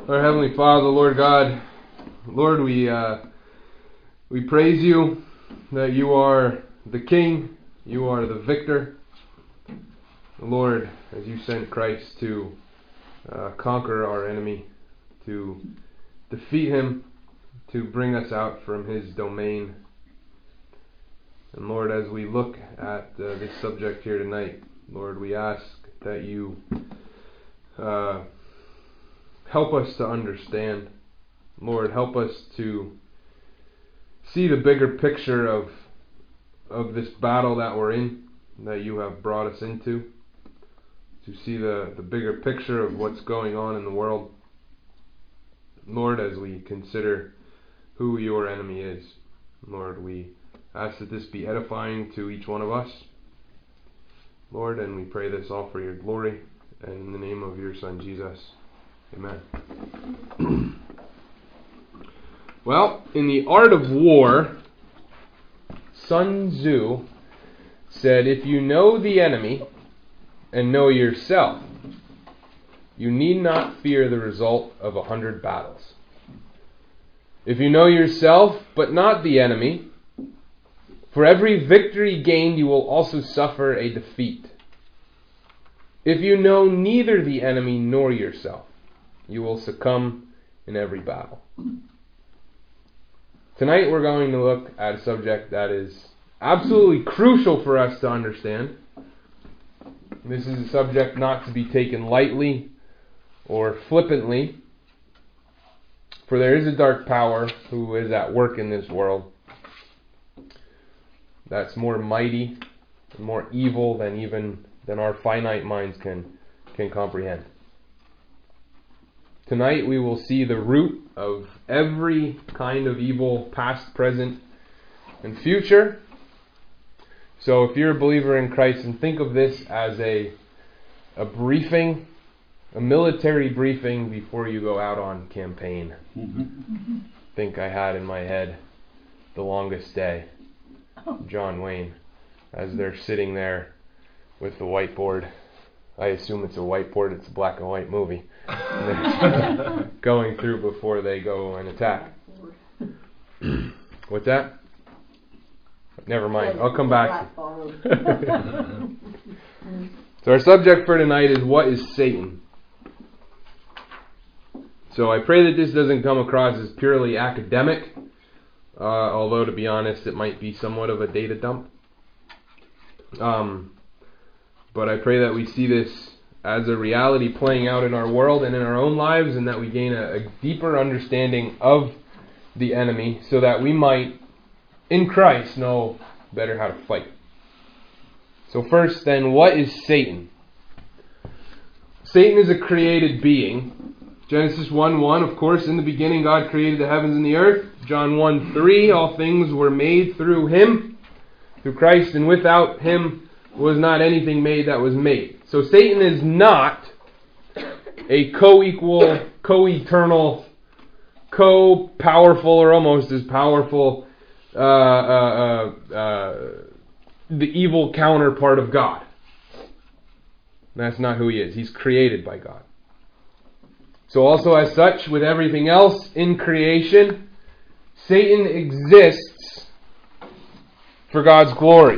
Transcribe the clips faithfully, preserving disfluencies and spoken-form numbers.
Our Heavenly Father, Lord God, Lord, we uh, we praise you that you are the King, you are the victor. Lord, as you sent Christ to uh, conquer our enemy, to defeat him, to bring us out from his domain. And Lord, as we look at uh, this subject here tonight, Lord, we ask that you uh, help us to understand. Lord, help us to see the bigger picture of of this battle that we're in, that you have brought us into, to see the, the bigger picture of what's going on in the world. Lord, as we consider who your enemy is, Lord, we ask that this be edifying to each one of us. Lord, and we pray this all for your glory, and in the name of your Son, Jesus. Amen. Well, in The Art of War, Sun Tzu said, if you know the enemy and know yourself, you need not fear the result of a hundred battles. If you know yourself, but not the enemy, for every victory gained you will also suffer a defeat. If you know neither the enemy nor yourself, you will succumb in every battle. Tonight we're going to look at a subject that is absolutely crucial for us to understand. This is a subject not to be taken lightly or flippantly, for there is a dark power who is at work in this world that's more mighty and more evil than even than our finite minds can can comprehend. Tonight we will see the root of every kind of evil, past, present, and future. So if you're a believer in Christ, and think of this as a a briefing, a military briefing before you go out on campaign. Mm-hmm. I think I had in my head The Longest Day, John Wayne, as they're sitting there with the whiteboard. I assume it's a whiteboard, it's a black and white movie. Going through before they go and attack. What's that? Never mind, I'll come back. So our subject for tonight is, what is Satan? So I pray that this doesn't come across as purely academic, uh, although to be honest it might be somewhat of a data dump. Um, but I pray that we see this as a reality playing out in our world and in our own lives, and that we gain a, a deeper understanding of the enemy so that we might, in Christ, know better how to fight. So first then, what is Satan? Satan is a created being. Genesis one one, of course, in the beginning God created the heavens and the earth. John one three, all things were made through Him, through Christ, and without Him was not anything made that was made. So Satan is not a co-equal, co-eternal, co-powerful, or almost as powerful, uh, uh, uh, uh, the evil counterpart of God. That's not who he is. He's created by God. So also as such, with everything else in creation, Satan exists for God's glory.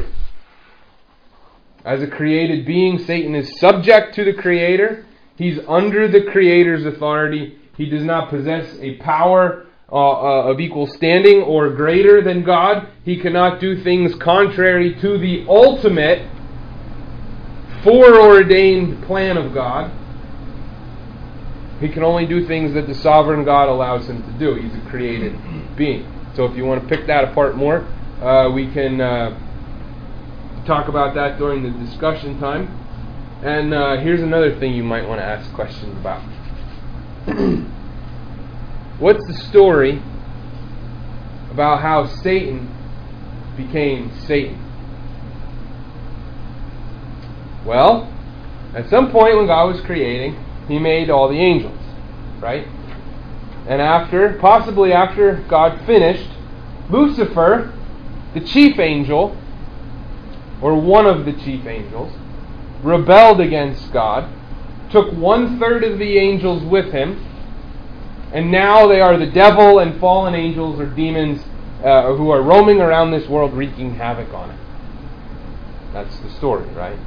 As a created being, Satan is subject to the Creator. He's under the Creator's authority. He does not possess a power uh, uh, of equal standing or greater than God. He cannot do things contrary to the ultimate foreordained plan of God. He can only do things that the sovereign God allows him to do. He's a created being. So if you want to pick that apart more, uh, we can uh, talk about that during the discussion time. And uh, here's another thing you might want to ask questions about. What's the story about how Satan became Satan? Well, at some point when God was creating, He made all the angels, right? And after, possibly after God finished, Lucifer, the chief angel, or one of the chief angels, rebelled against God, took one third of the angels with him, And now they are the devil and fallen angels or demons uh, who are roaming around this world wreaking havoc on it. That's the story, right?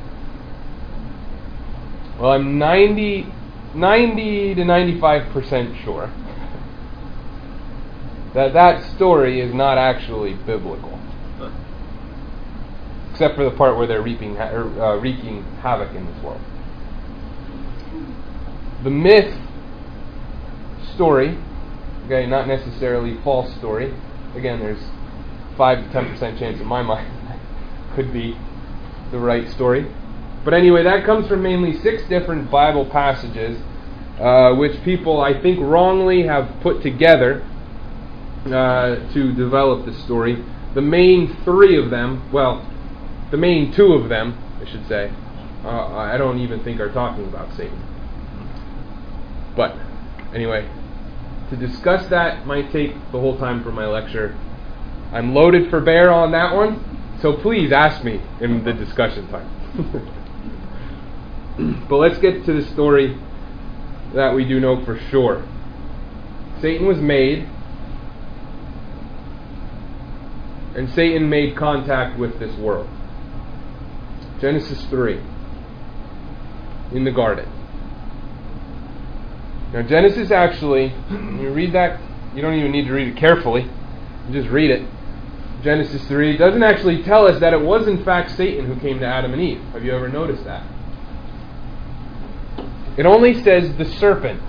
Well, I'm ninety, ninety to ninety-five percent sure that that story is not actually biblical. Except for the part where they're reaping, uh, wreaking havoc in this world. The myth story, okay, not necessarily false story. Again, there's five to ten percent chance in my mind that could be the right story. But anyway, that comes from mainly six different Bible passages, uh, which people, I think, wrongly have put together uh, to develop the story. The main three of them, well, the main two of them, I should say, uh, I don't even think are talking about Satan. But, anyway, to discuss that might take the whole time for my lecture. I'm loaded for bear on that one, so please ask me in the discussion time. But let's get to the story that we do know for sure. Satan was made, and Satan made contact with this world. Genesis three, in the garden. Now Genesis actually, when you read that, you don't even need to read it carefully, you just read it. Genesis three doesn't actually tell us that it was in fact Satan who came to Adam and Eve. Have you ever noticed that? It only says the serpent.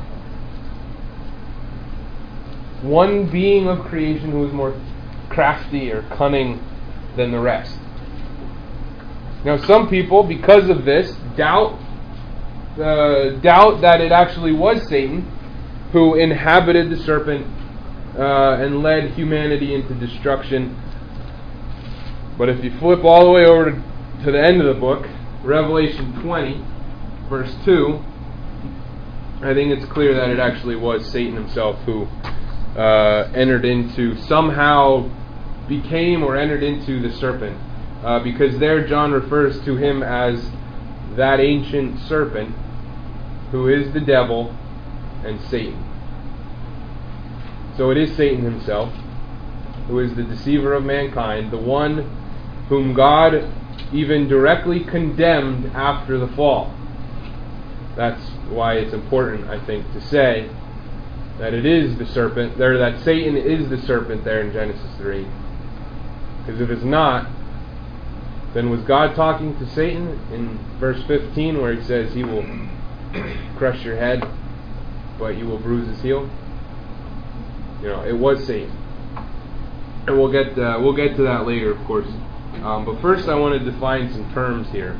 One being of creation who is more crafty or cunning than the rest. Now some people, because of this, doubt uh, doubt that it actually was Satan who inhabited the serpent uh, and led humanity into destruction. But if you flip all the way over to, to the end of the book, Revelation twenty, verse two, I think it's clear that it actually was Satan himself who uh, entered into, somehow became or entered into the serpent. Uh, because there John refers to him as that ancient serpent who is the devil and Satan. So it is Satan himself who is the deceiver of mankind, the one whom God even directly condemned after the fall. That's why it's important, I think, to say that it is the serpent, there that Satan is the serpent there in Genesis three. Because if it's not, then was God talking to Satan in verse fifteen where he says he will crush your head, but you will bruise his heel? You know, it was Satan. And we'll get uh, we'll get to that later, of course. Um, but first I want to define some terms here.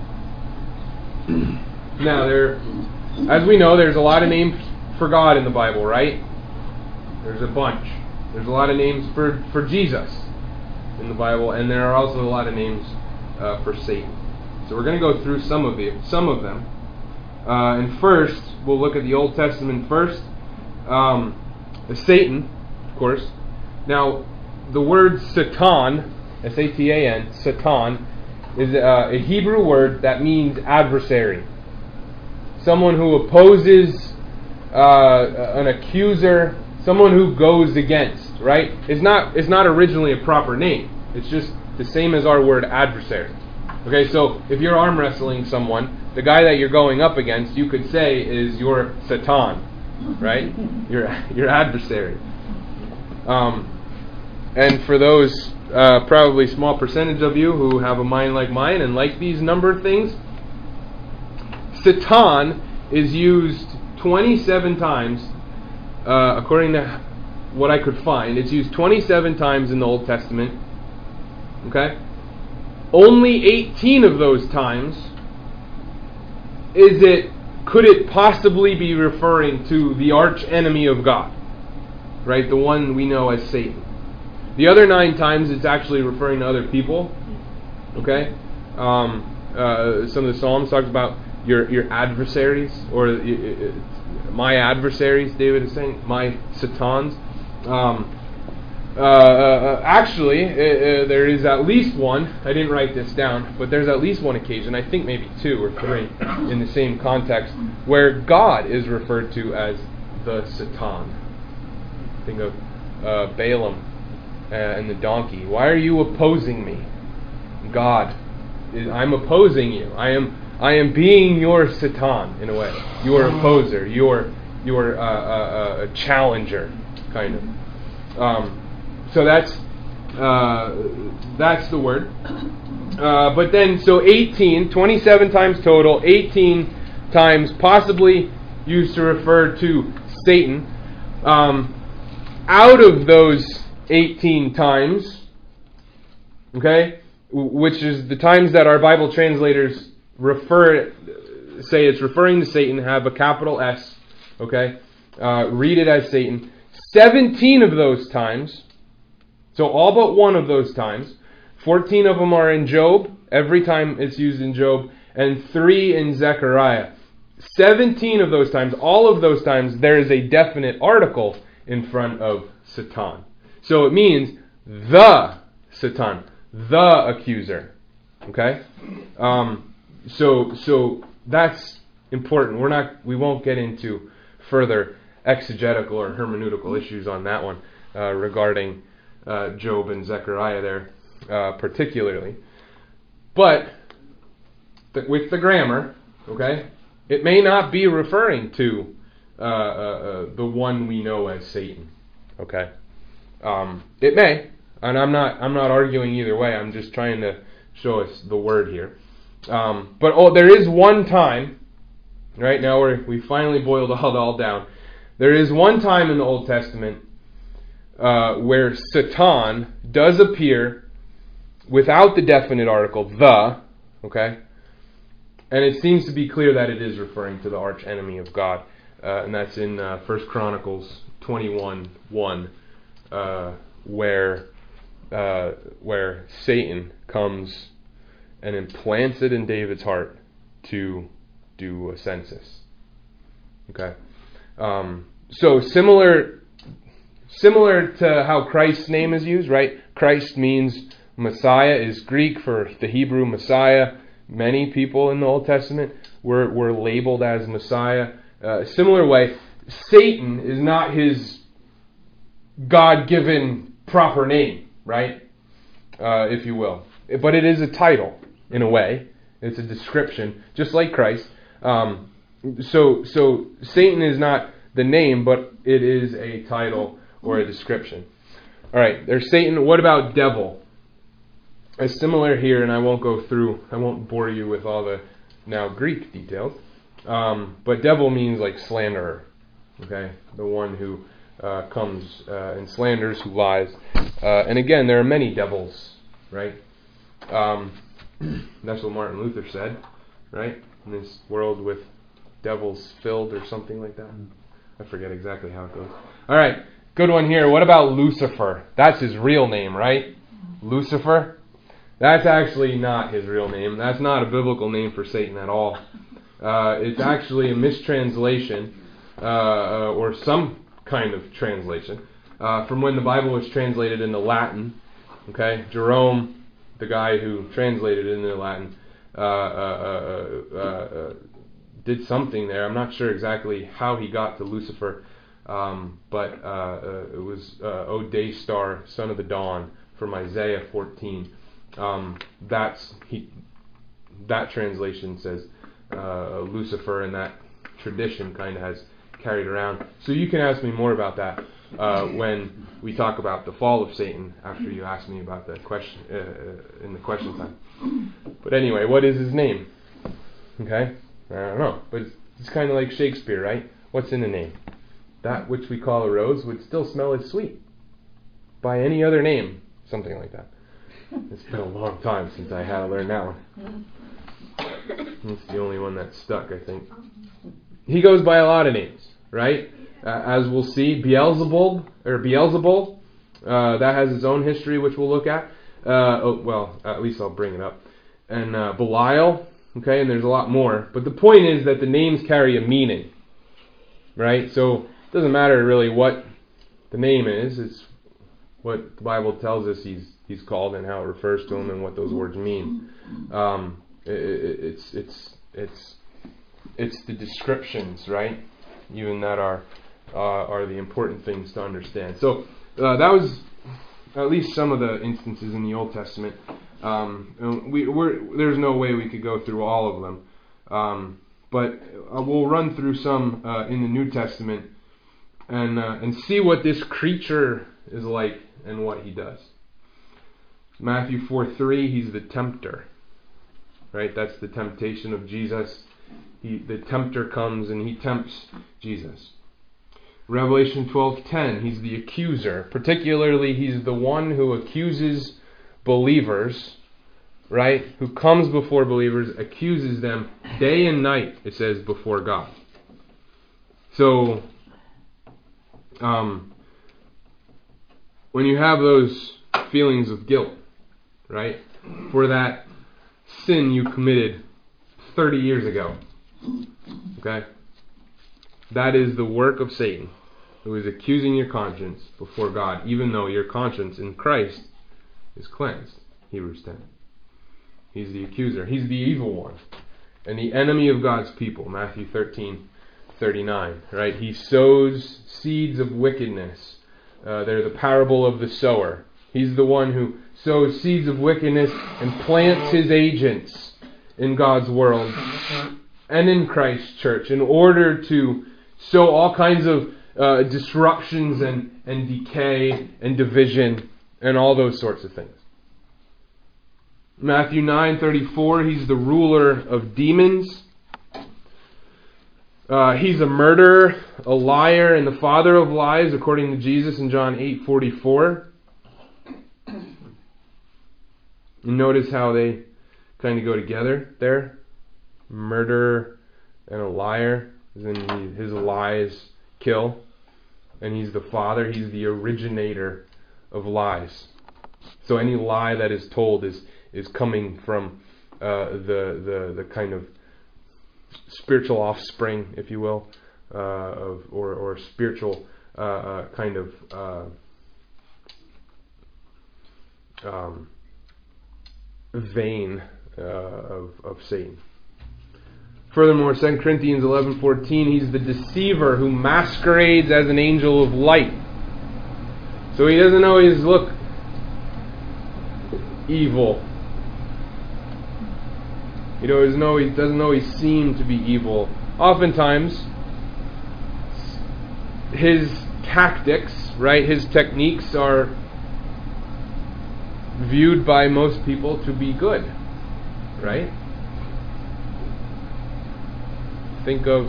Now, there, as we know, there's a lot of names for God in the Bible, right? There's a bunch. There's a lot of names for, for Jesus in the Bible, and there are also a lot of names uh, for Satan. So we're going to go through some of it, some of them. Uh, and first, we'll look at the Old Testament first. Um, Satan, of course. Now, the word Satan, S A T A N, Satan, is uh, a Hebrew word that means adversary. Someone who opposes, uh, an accuser, someone who goes against, right? It's not, it's not originally a proper name. It's just the same as our word adversary. Okay, so if you're arm wrestling someone, the guy that you're going up against, you could say is your Satan, right? Your your adversary. Um, and for those uh, probably small percentage of you who have a mind like mine and like these number things, Satan is used twenty-seven times, uh, according to what I could find. It's used twenty-seven times in the Old Testament. Okay? Only eighteen of those times is it, could it possibly be referring to the arch enemy of God, right? The one we know as Satan. The other nine times it's actually referring to other people. Okay? Um, uh, some of the Psalms talks about your your adversaries, or uh, my adversaries, David is saying, my Satans. Um, uh, uh, actually, uh, uh, there is at least one, I didn't write this down, but there's at least one occasion, I think maybe two or three, in the same context, where God is referred to as the Satan. Think of uh, Balaam uh, and the donkey. Why are you opposing me? God, I'm opposing you. I am I am being your Satan, in a way. Your opposer, your your uh, uh, uh, challenger, kind of. Um, so that's uh, that's the word. Uh, but then, so eighteen, twenty-seven times total, eighteen times possibly used to refer to Satan. Um, out of those eighteen times, okay, which is the times that our Bible translators refer, say it's referring to Satan, have a capital S, okay, uh, read it as Satan. seventeen of those times, so all but one of those times, fourteen of them are in Job, every time it's used in Job, and three in Zechariah. seventeen of those times, all of those times, there is a definite article in front of Satan. So it means the Satan, the accuser. Okay? Um, so so that's important. We're not we won't get into further exegetical or hermeneutical issues on that one uh, regarding uh, Job and Zechariah there uh, particularly. But th- with the grammar, okay, it may not be referring to uh, uh, uh, the one we know as Satan. Okay, um, it may, and I'm not I'm not arguing either way. I'm just trying to show us the word here. Um, but oh, there is one time. Right now we we finally boiled all all down. There is one time in the Old Testament uh, where Satan does appear without the definite article the. Okay. And it seems to be clear that it is referring to the arch enemy of God. Uh, and that's in uh, First Chronicles twenty-one one, uh, where uh, where Satan comes and implants it in David's heart to do a census. Okay, um, so similar similar to how Christ's name is used, right? Christ means Messiah is Greek for the Hebrew Messiah. Many people in the Old Testament were were labeled as Messiah. Uh, similar way, Satan is not his God-given proper name, right? Uh, if you will. But it is a title, in a way. It's a description, just like Christ. Um, so, so Satan is not the name, but it is a title or a description. All right, there's Satan. What about devil? It's similar here, and I won't go through, I won't bore you with all the now Greek details. Um, but devil means like slanderer, okay? The one who uh, comes uh, and slanders, who lies. Uh, and again, there are many devils, right? Um, that's what Martin Luther said, right? In this world with devils filled or something like that. I forget exactly how it goes. All right, good one here. What about Lucifer? That's his real name, right? Lucifer? That's actually not his real name. That's not a biblical name for Satan at all. Uh, it's actually a mistranslation uh, uh, or some kind of translation uh, from when the Bible was translated into Latin. Okay, Jerome, the guy who translated it into Latin, uh, uh, uh, uh, did something there. I'm not sure exactly how he got to Lucifer, um, but uh, uh, it was uh, O Day Star, son of the dawn, from Isaiah fourteen. Um, that's he. That translation says uh, Lucifer, and that tradition kind of has carried around. So you can ask me more about that uh, when we talk about the fall of Satan. After you ask me about the question uh, in the question time. But anyway, what is his name? Okay, I don't know, but it's, it's kind of like Shakespeare, right? What's in the name? That which we call a rose would still smell as sweet by any other name, something like that. It's been a long time since I had to learn that one. It's the only one that stuck, I think. He goes by a lot of names, right? Uh, as we'll see, Beelzebub, or Beelzebul, uh, that has its own history, which we'll look at. Uh, oh, well, at least I'll bring it up. And uh, Belial, okay, and there's a lot more. But the point is that the names carry a meaning, right? So it doesn't matter really what the name is. It's what the Bible tells us he's he's called and how it refers to him and what those words mean. Um, it, it, it's it's it's it's the descriptions, right? Even that are uh, are the important things to understand. So uh, that was at least some of the instances in the Old Testament. Um, and we, we're, there's no way we could go through all of them. Um, but uh, we'll run through some uh, in the New Testament and uh, and see what this creature is like and what he does. Matthew four three, he's the tempter. Right? That's the temptation of Jesus. He, the tempter comes and he tempts Jesus. Revelation twelve ten, he's the accuser. Particularly, he's the one who accuses believers, right? Who comes before believers, accuses them day and night, it says, before God. So, um, when you have those feelings of guilt, right, for that sin you committed thirty years ago, okay, that is the work of Satan, who is accusing your conscience before God, even though your conscience in Christ is cleansed. Hebrews ten. He's the accuser. He's the evil one. And the enemy of God's people. Matthew thirteen thirty-nine. Right? He sows seeds of wickedness. Uh, they're the parable of the sower. He's the one who sows seeds of wickedness and plants his agents in God's world and in Christ's church in order to sow all kinds of uh, disruptions and, and decay and division and all those sorts of things. Matthew nine thirty-four, he's the ruler of demons. Uh, he's a murderer, a liar, and the father of lies, according to Jesus in John eight forty-four. You notice how they kind of go together there? Murderer and a liar. Then his lies kill. And he's the father. He's the originator of lies. So any lie that is told is is coming from uh, the the the kind of spiritual offspring, if you will, uh, of or or spiritual uh, uh, kind of uh, um, vein uh, of of Satan. Furthermore, Second Corinthians eleven fourteen, he's the deceiver who masquerades as an angel of light. So he doesn't always look evil. He doesn't always, doesn't always seem to be evil. Oftentimes, his tactics, right, his techniques are viewed by most people to be good, right? Think of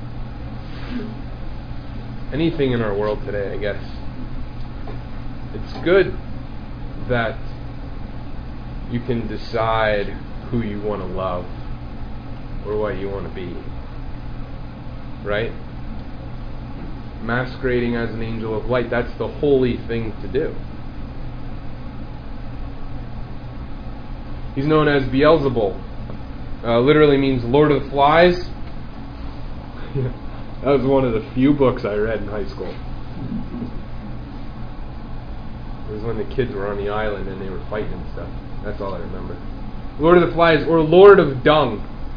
anything in our world today, I guess. It's good that you can decide who you want to love or what you want to be, right? Masquerading as an angel of light, that's the holy thing to do. He's known as Beelzebul. Uh, literally means Lord of the Flies. That was one of the few books I read in high school. It was when the kids were on the island and they were fighting and stuff. That's all I remember. Lord of the Flies, or Lord of Dung.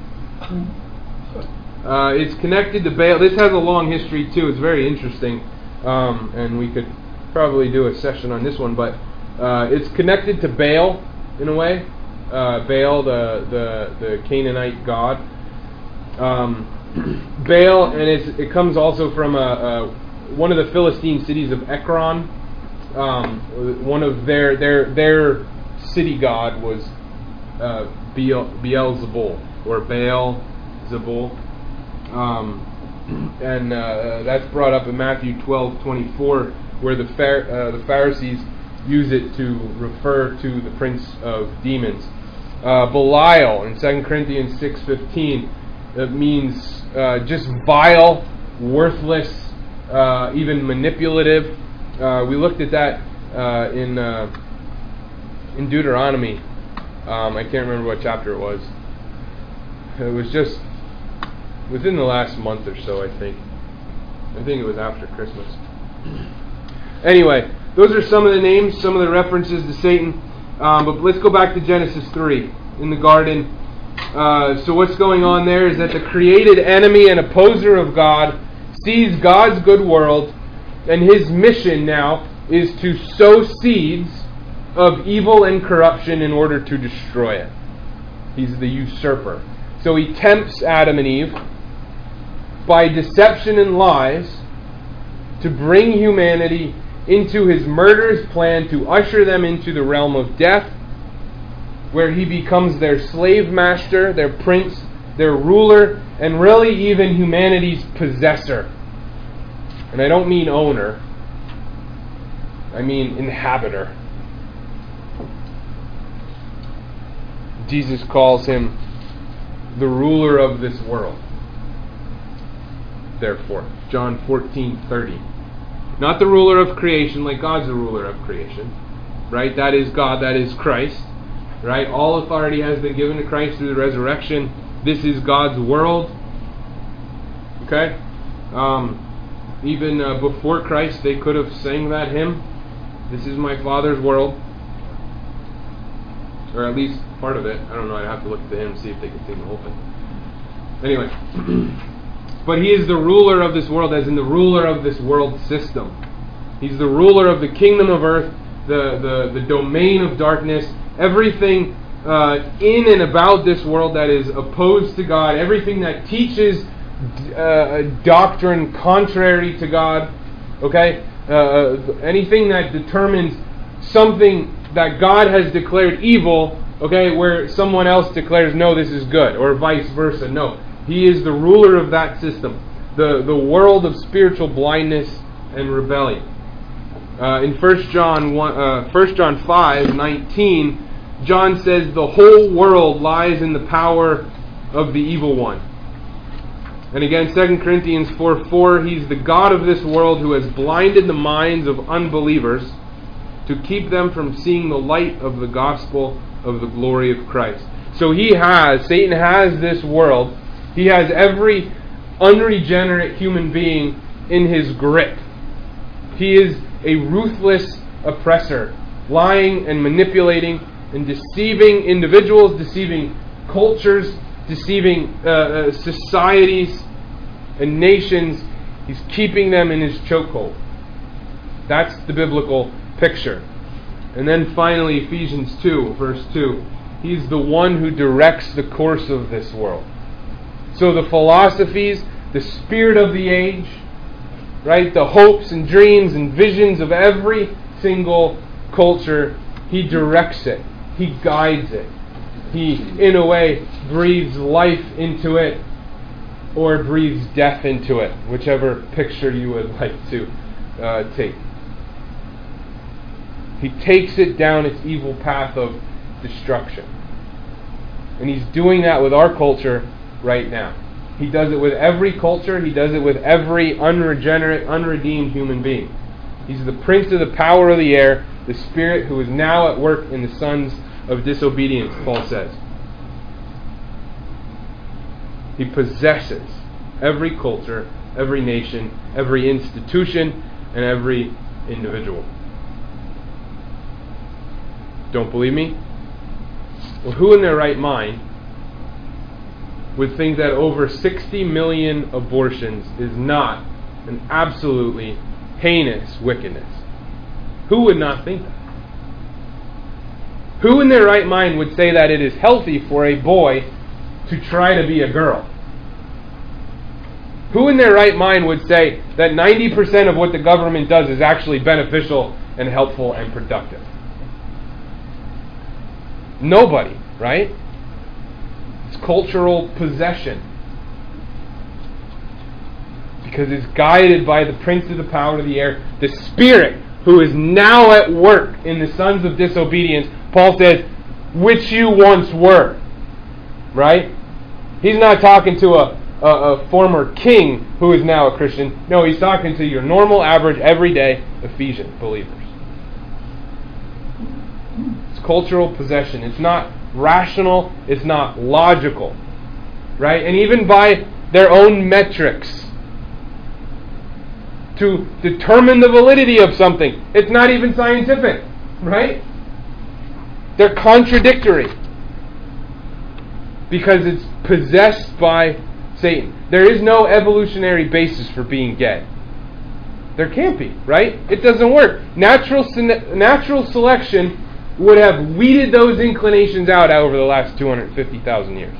Uh, it's connected to Baal. This has a long history too. It's very interesting. Um, and we could probably do a session on this one. But uh, it's connected to Baal in a way. Uh, Baal, the, the, the Canaanite god. Um, Baal, and it's, it comes also from a, a, one of the Philistine cities of Ekron. Um, one of their their their city god was uh, Beel, Beelzebul or Baal Zebul, um, and uh, that's brought up in Matthew twelve twenty-four, where the Phar- uh, the Pharisees use it to refer to the prince of demons. Uh, Belial in Second Corinthians six fifteen, it means uh, just vile, worthless, uh, even manipulative. Uh, we looked at that uh, in uh, in Deuteronomy. Um, I can't remember what chapter it was. It was just within the last month or so, I think. I think it was after Christmas. Anyway, those are some of the names, some of the references to Satan. Um, but let's go back to Genesis three in the garden. Uh, so what's going on there is that the created enemy and opposer of God, sees God's good world, and his mission now is to sow seeds of evil and corruption in order to destroy it. He's the usurper. So he tempts Adam and Eve by deception and lies to bring humanity into his murderous plan to usher them into the realm of death, where he becomes their slave master, their prince, their ruler, and really even humanity's possessor. And I don't mean owner, I mean inhabiter. Jesus calls him the ruler of this world. Therefore, John fourteen thirty. Not the ruler of creation, like God's the ruler of creation. Right? That is God, that is Christ. Right? All authority has been given to Christ through the resurrection. This is God's world. Okay? Um, even uh, before Christ, they could have sang that hymn. This is my Father's world. Or at least part of it. I don't know. I'd have to look at the hymn and see if they can sing the whole thing. Anyway. But he is the ruler of this world, as in the ruler of this world system. He's the ruler of the kingdom of earth, the, the, the domain of darkness, everything uh, in and about this world that is opposed to God, everything that teaches uh, doctrine contrary to God, okay? Uh, anything that determines something that God has declared evil, okay, where someone else declares, no, this is good, or vice versa, no. He is the ruler of that system, the, the world of spiritual blindness and rebellion. Uh, in First John one, uh, First John five nineteen, John says the whole world lies in the power of the evil one. And again, Second Corinthians four four, he's the God of this world who has blinded the minds of unbelievers to keep them from seeing the light of the gospel of the glory of Christ. So he has, Satan has this world. He has every unregenerate human being in his grip. He is a ruthless oppressor, lying and manipulating and deceiving individuals, deceiving cultures, deceiving uh, uh, societies and nations. He's keeping them in his chokehold. That's the biblical picture. And then finally, Ephesians two, verse two. He's the one who directs the course of this world. So the philosophies, the spirit of the age, right, the hopes and dreams and visions of every single culture, he directs it. He guides it. He, in a way, breathes life into it or breathes death into it, whichever picture you would like to uh, take. He takes it down its evil path of destruction. And he's doing that with our culture right now. He does it with every culture. He does it with every unregenerate, unredeemed human being. He's the prince of the power of the air, the spirit who is now at work in the sons of disobedience, Paul says. He possesses every culture, every nation, every institution, and every individual. Don't believe me? Well, who in their right mind would think that over sixty million abortions is not an absolutely heinous wickedness? Who would not think that? Who in their right mind would say that it is healthy for a boy to try to be a girl? Who in their right mind would say that ninety percent of what the government does is actually beneficial and helpful and productive? Nobody, right? It's cultural possession. Because it's guided by the prince of the power of the air, the spirit who is now at work in the sons of disobedience. Paul says, which you once were. Right? He's not talking to a, a, a former king who is now a Christian. No, he's talking to your normal, average, everyday Ephesian believers. It's cultural possession. It's not rational. It's not logical. Right? And even by their own metrics, to determine the validity of something, it's not even scientific. Right? They're contradictory. Because it's possessed by Satan. there is no evolutionary basis for being gay. There can't be, right? It doesn't work. Natural natural selection would have weeded those inclinations out over the last two hundred fifty thousand years.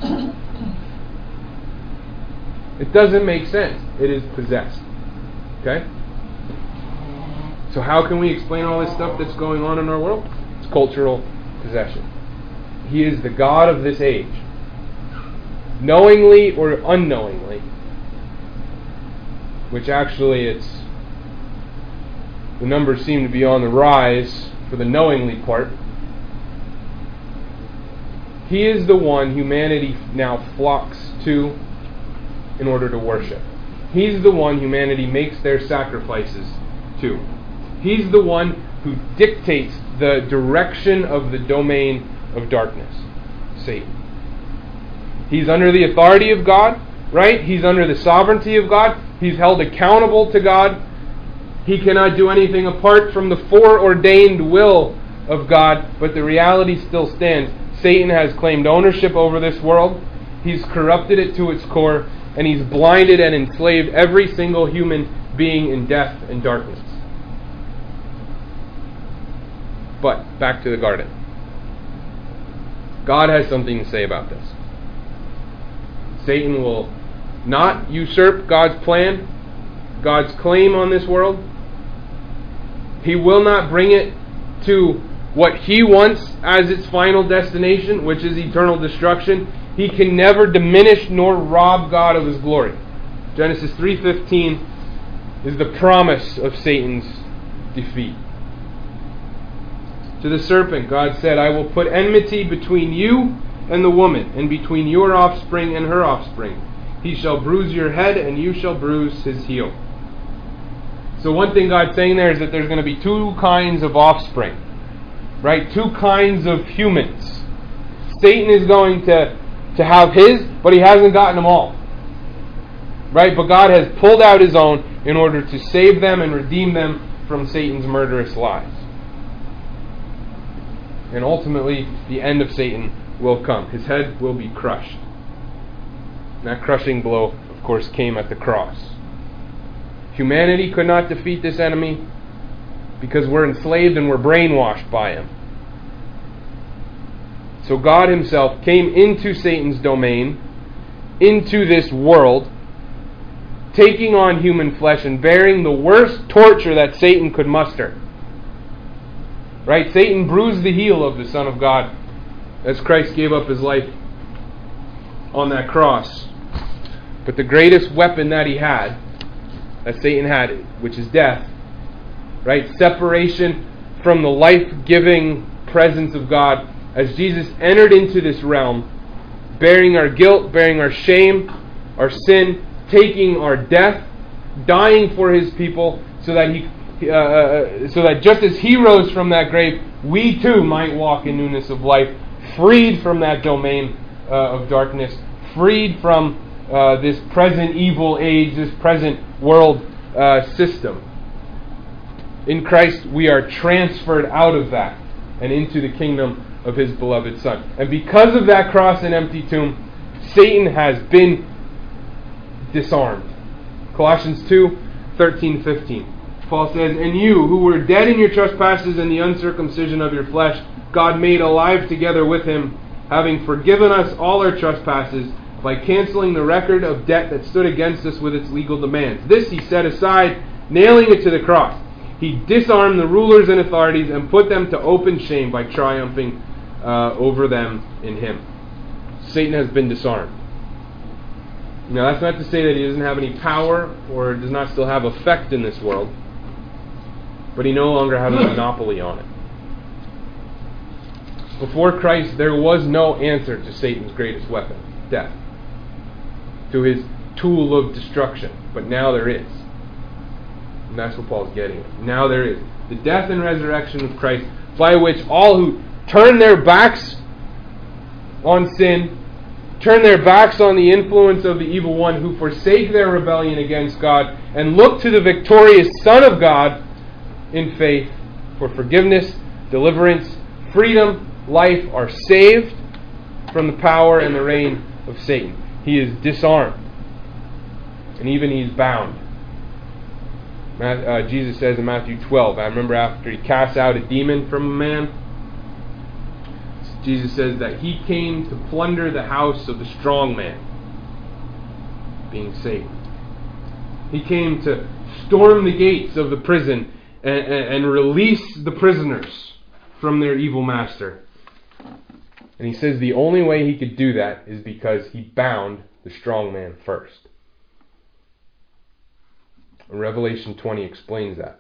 It doesn't make sense. It is possessed. Okay? So how can we explain all this stuff that's going on in our world? It's cultural possession. He is the God of this age. Knowingly or unknowingly. Which actually it's the numbers seem to be on the rise for the knowingly part. He is the one humanity now flocks to in order to worship. He's the one humanity makes their sacrifices to. He's the one who dictates the direction of the domain of darkness, Satan. He's under the authority of God, right? He's under the sovereignty of God. He's held accountable to God. He cannot do anything apart from the foreordained will of God, but the reality still stands. Satan has claimed ownership over this world. He's corrupted it to its core, and he's blinded and enslaved every single human being in death and darkness. But, back to the garden. God has something to say about this. Satan will not usurp God's plan, God's claim on this world. He will not bring it to what he wants as its final destination, which is eternal destruction. He can never diminish nor rob God of his glory. Genesis three fifteen is the promise of Satan's defeat. To the serpent, God said, I will put enmity between you and the woman, and between your offspring and her offspring. He shall bruise your head, and you shall bruise his heel. So one thing God's saying there is that there's going to be two kinds of offspring. Right? Two kinds of humans. Satan is going to, to have his, but he hasn't gotten them all. Right? But God has pulled out his own in order to save them and redeem them from Satan's murderous lies. And ultimately, the end of Satan will come. His head will be crushed. And that crushing blow, of course, came at the cross. Humanity could not defeat this enemy because we're enslaved and we're brainwashed by him. So God himself came into Satan's domain, into this world, taking on human flesh and bearing the worst torture that Satan could muster. Right? Satan bruised the heel of the Son of God as Christ gave up his life on that cross. But the greatest weapon that he had, that Satan had, which is death, right? Separation from the life-giving presence of God, as Jesus entered into this realm, bearing our guilt, bearing our shame, our sin, taking our death, dying for his people, so that he Uh, so that just as he rose from that grave, we too might walk in newness of life, freed from that domain uh, of darkness, freed from uh, this present evil age, this present world uh, system. In Christ, we are transferred out of that and into the kingdom of his beloved Son. And because of that cross and empty tomb, Satan has been disarmed. Colossians two, thirteen, fifteen. Paul says, and you, who were dead in your trespasses and the uncircumcision of your flesh, God made alive together with him, having forgiven us all our trespasses by canceling the record of debt that stood against us with its legal demands. This he set aside, nailing it to the cross. He disarmed the rulers and authorities and put them to open shame by triumphing uh, over them in him. Satan has been disarmed. Now that's not to say that he doesn't have any power or does not still have effect in this world, but he no longer has a monopoly on it. Before Christ, there was no answer to Satan's greatest weapon, death, to his tool of destruction. But now there is. And that's what Paul's getting at. Now there is. The death and resurrection of Christ, by which all who turn their backs on sin, turn their backs on the influence of the evil one, who forsake their rebellion against God, and look to the victorious Son of God in faith for forgiveness, deliverance, freedom, life, are saved from the power and the reign of Satan. He is disarmed. and even he's bound. Uh, Jesus says in Matthew twelve, I remember after he casts out a demon from a man, Jesus says that he came to plunder the house of the strong man, being Satan. He came to storm the gates of the prison and, and, and release the prisoners from their evil master. And he says the only way he could do that is because he bound the strong man first. Revelation twenty explains that.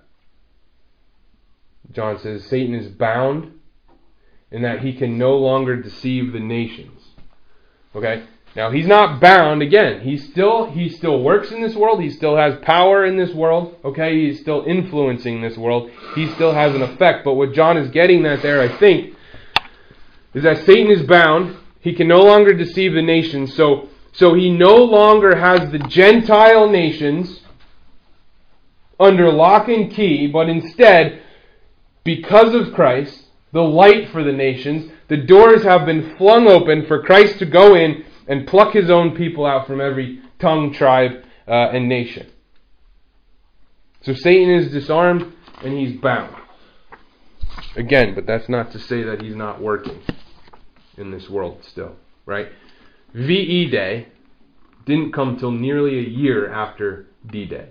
John says Satan is bound in that he can no longer deceive the nations. Okay? Now he's not bound again. He still he still works in this world. He still has power in this world. Okay? He's still influencing this world. He still has an effect. But what John is getting at there, I think, is that Satan is bound. He can no longer deceive the nations. So, so he no longer has the Gentile nations under lock and key, but instead, because of Christ, the light for the nations, the doors have been flung open for Christ to go in and pluck his own people out from every tongue, tribe, uh, and nation. So Satan is disarmed and he's bound. Again, but that's not to say that he's not working in this world still, right? V E Day didn't come till nearly a year after D-Day.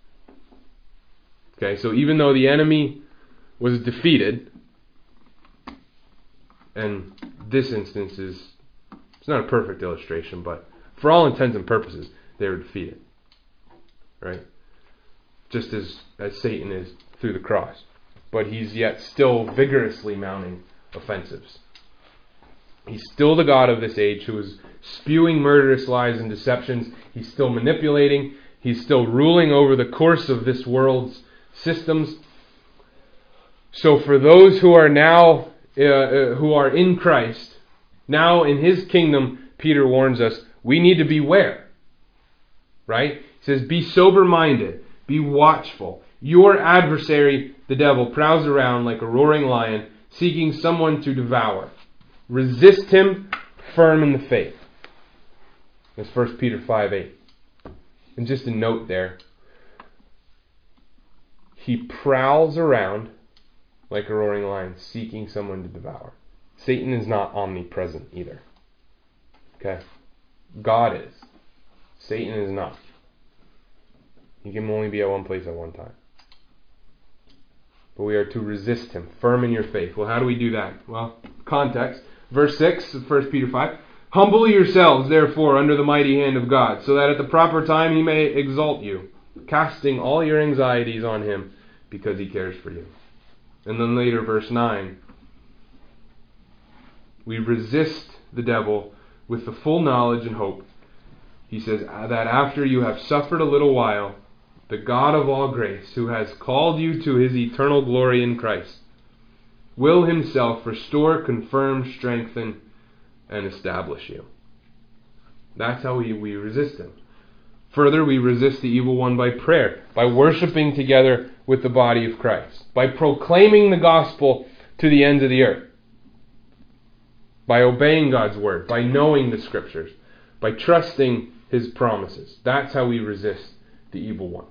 Okay, so even though the enemy was defeated, and this instance is, it's not a perfect illustration, but for all intents and purposes, they were defeated. Right? Just as, as Satan is through the cross. But he's yet still vigorously mounting offensives. He's still the God of this age who is spewing murderous lies and deceptions. He's still manipulating. He's still ruling over the course of this world's systems. So for those who are now, uh, uh, who are in Christ, now in His kingdom, Peter warns us, we need to beware. Right? He says, be sober-minded, be watchful. Your adversary, the devil, prowls around like a roaring lion, seeking someone to devour. Resist him, firm in the faith. That's First Peter five eight. And just a note there. He prowls around like a roaring lion, seeking someone to devour. Satan is not omnipresent either. Okay? God is. Satan is not. He can only be at one place at one time. But we are to resist him, firm in your faith. Well, how do we do that? Well, context. Verse six of First Peter five. Humble yourselves, therefore, under the mighty hand of God, so that at the proper time He may exalt you, casting all your anxieties on Him, because He cares for you. And then later, verse nine. We resist the devil with the full knowledge and hope. He says that after you have suffered a little while, the God of all grace, who has called you to His eternal glory in Christ, will Himself restore, confirm, strengthen, and establish you. That's how we, we resist him. Further, we resist the evil one by prayer, by worshiping together with the body of Christ, by proclaiming the gospel to the ends of the earth, by obeying God's word, by knowing the scriptures, by trusting His promises. That's how we resist the evil one.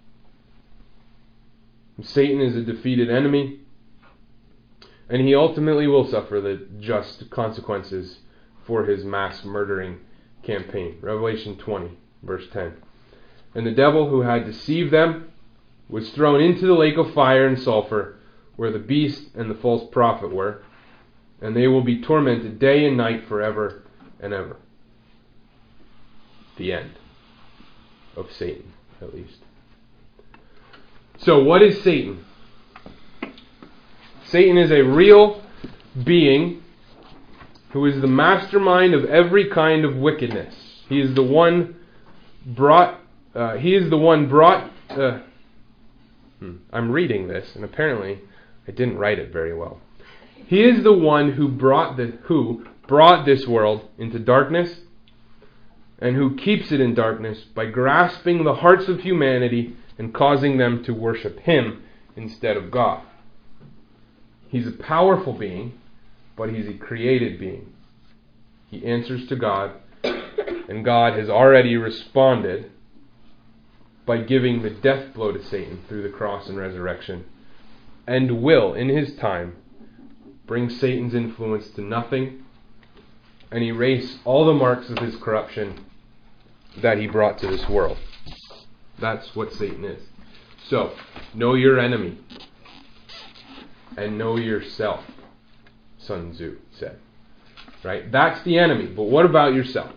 Satan is a defeated enemy, and he ultimately will suffer the just consequences for his mass murdering campaign. Revelation twenty, verse ten. And the devil who had deceived them was thrown into the lake of fire and sulfur, where the beast and the false prophet were, and they will be tormented day and night forever and ever. The end of Satan, at least. So, what is Satan? Satan is a real being who is the mastermind of every kind of wickedness. He is the one brought. Uh, he is the one brought. Uh, hmm, I'm reading this, and apparently I didn't write it very well. He is the one who brought the who brought this world into darkness, and who keeps it in darkness by grasping the hearts of humanity and causing them to worship Him instead of God. He's a powerful being, but He's a created being. He answers to God, and God has already responded by giving the death blow to Satan through the cross and resurrection, and will, in his time, bring Satan's influence to nothing and erase all the marks of his corruption that he brought to this world. That's what Satan is. So, know your enemy and know yourself, Sun Tzu said. Right? That's the enemy. But what about yourself?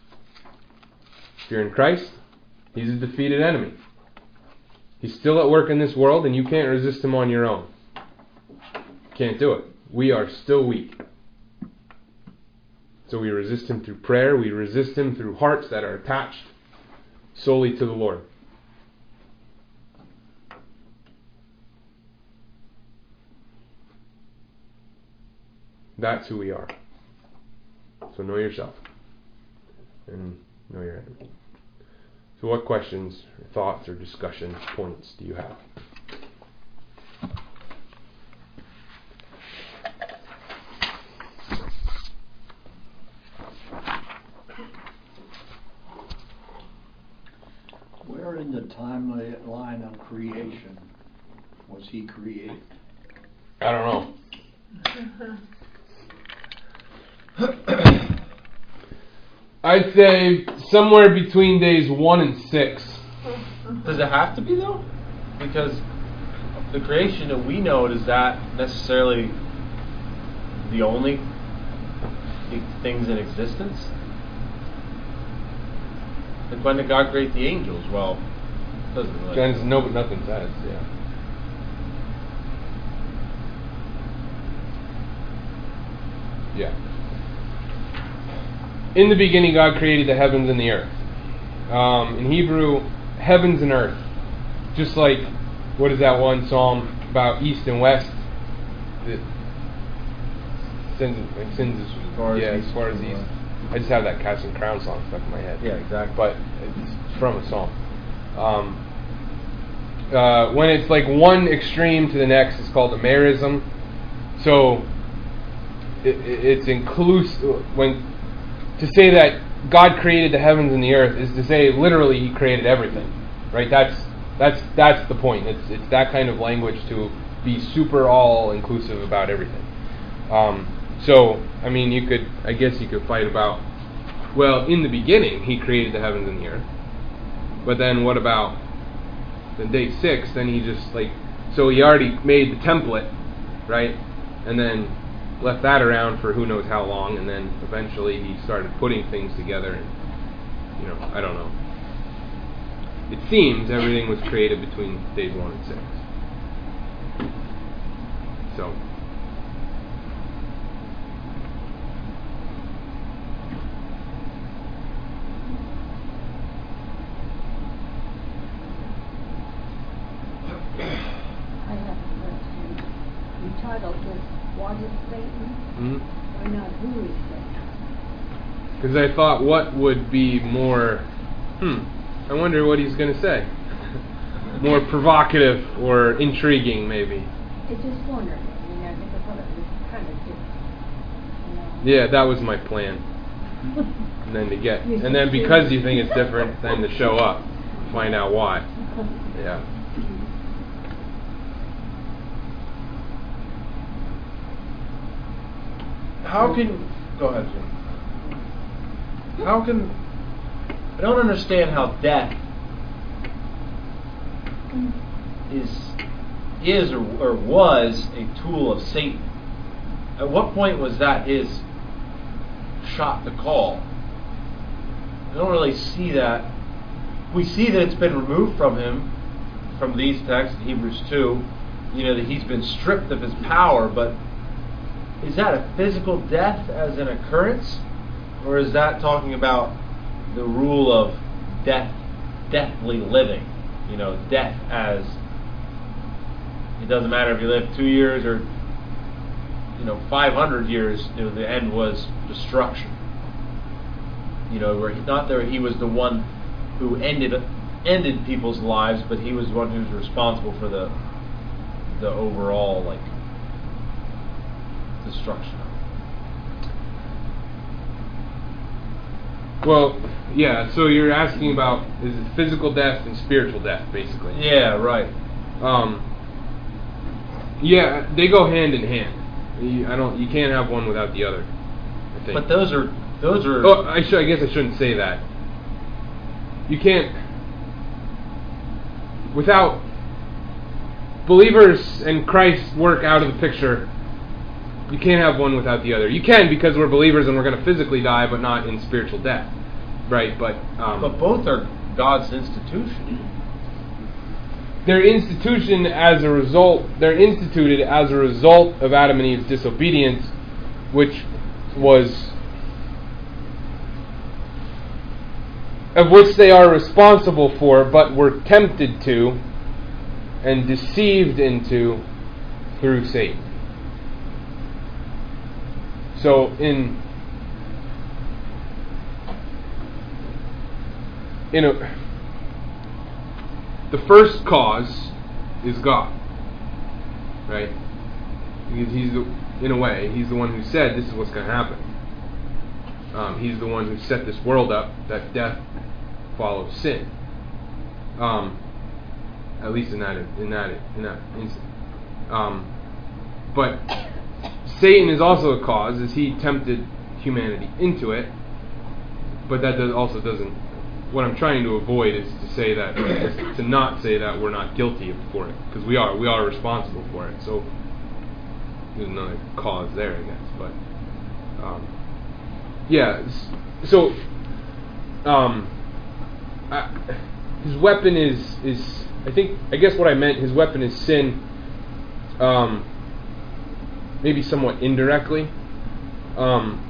If you're in Christ, he's a defeated enemy. He's still at work in this world, and you can't resist him on your own. Can't do it. We are still weak. So we resist him through prayer. We resist him through hearts that are attached solely to the Lord. That's who we are. So know yourself and know your enemy. So what questions, or thoughts, or discussion points do you have? Where in the timeline of creation was he created? I don't know. I'd say somewhere between days one and six. Does it have to be though? Because the creation that we know, is that necessarily the only things in existence? Like when did God create the angels? Well, it doesn't really. Genesis, no, but nothing says. Yeah. Yeah. In the beginning, God created the heavens and the earth. Um, in Hebrew, heavens and earth. Just like, what is that one psalm about east and west? That sins, like sins as far as, yeah, as far as east. I just have that Casting Crown song stuck in my head. Yeah, exactly. But it's from a song. Um, uh, when it's like one extreme to the next, it's called a merism. So it, it's inclusive. When to say that God created the heavens and the earth is to say literally He created everything, right? That's that's that's the point. It's it's that kind of language to be super all inclusive about everything. Um, so I mean, you could I guess you could fight about, well, in the beginning He created the heavens and the earth, but then what about then day six? Then He just like so He already made the template, right? And then left that around for who knows how long, and then eventually He started putting things together, and, you know, I don't know. It seems everything was created between days one and six. So, I have a question. You titled this, "What is Satan?" mm-hmm. Why not who is Satan? Because I thought, what would be more, hmm, I wonder what he's going to say. More provocative or intriguing, maybe. I just wondered. I mean, I think I thought it was kind of different. Yeah, that was my plan. And then to get, and then because you think it's different, then to show up, find out why. Yeah. How can go ahead, Jim? How can I don't understand how death is is or, or was a tool of Satan. At what point was that his shot to call? I don't really see that. We see that it's been removed from him from these texts, Hebrews two, you know, that he's been stripped of his power, but is that a physical death as an occurrence? Or is that talking about the rule of death, deathly living? You know, death as, it doesn't matter if you live two years or, you know, five hundred years, you know, the end was destruction. You know, where he, not that he was the one who ended ended people's lives, but he was the one who was responsible for the the overall, like, destruction. Well, yeah, so you're asking about is it physical death and spiritual death, basically. Yeah, right. Um, yeah, they go hand in hand. You, I don't. You can't have one without the other, I think. But those are those are. Oh, I should. I guess I shouldn't say that. You can't. Without believers and Christ's work out of the picture, you can't have one without the other. You can because we're believers and we're going to physically die, but not in spiritual death, right? But um, But both are God's institution. They're institution as a result. They're instituted as a result of Adam and Eve's disobedience, which was of which they are responsible for, but were tempted to and deceived into through Satan. So in in a the first cause is God, right? Because he's the, in a way, he's the one who said this is what's going to happen. Um, he's the one who set this world up that death follows sin. Um, at least in that in that in that instant. Um, but Satan is also a cause, as he tempted humanity into it. But that does, also doesn't. What I'm trying to avoid is to say that, is to not say that we're not guilty for it, because we are. We are responsible for it. So there's another cause there, I guess. But um, yeah. So um, I, his weapon is is I think I guess what I meant. His weapon is sin. Um, maybe somewhat indirectly. Um,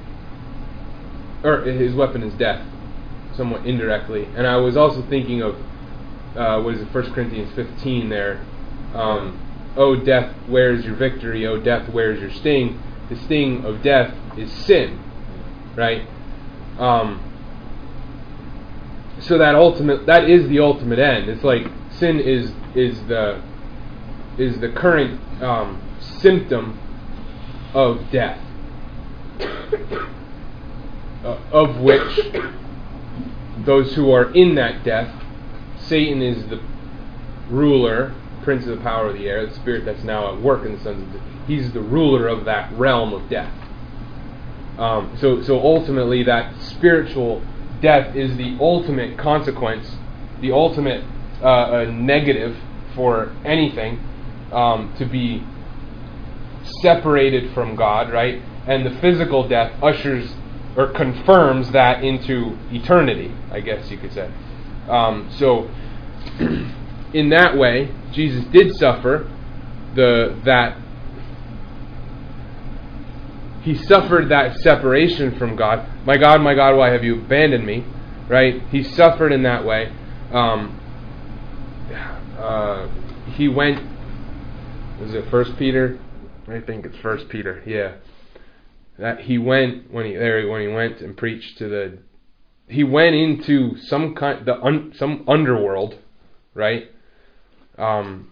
or his weapon is death. Somewhat indirectly, and I was also thinking of uh, what is it, First Corinthians fifteen there. Um, oh death, where is your victory? Oh death, where is your sting? The sting of death is sin, right? Um, so that ultimate, that is the ultimate end. It's like sin is is the is the current um, symptom of death, uh, of which. Those who are in that death, Satan is the ruler, prince of the power of the air, the spirit that's now at work in the sons of death. He's the ruler of that realm of death. Um, so, so ultimately, that spiritual death is the ultimate consequence, the ultimate uh, uh, negative for anything, um, to be separated from God, right? And the physical death ushers or confirms that into eternity, I guess you could say. Um, so, in that way, Jesus did suffer the that he suffered that separation from God. My God, my God, why have you abandoned me? Right? He suffered in that way. Um, uh, he went. Was it First Peter? I think it's First Peter. Yeah. That he went when he there when he went and preached to the he went into some kind the un, some underworld, right? Um,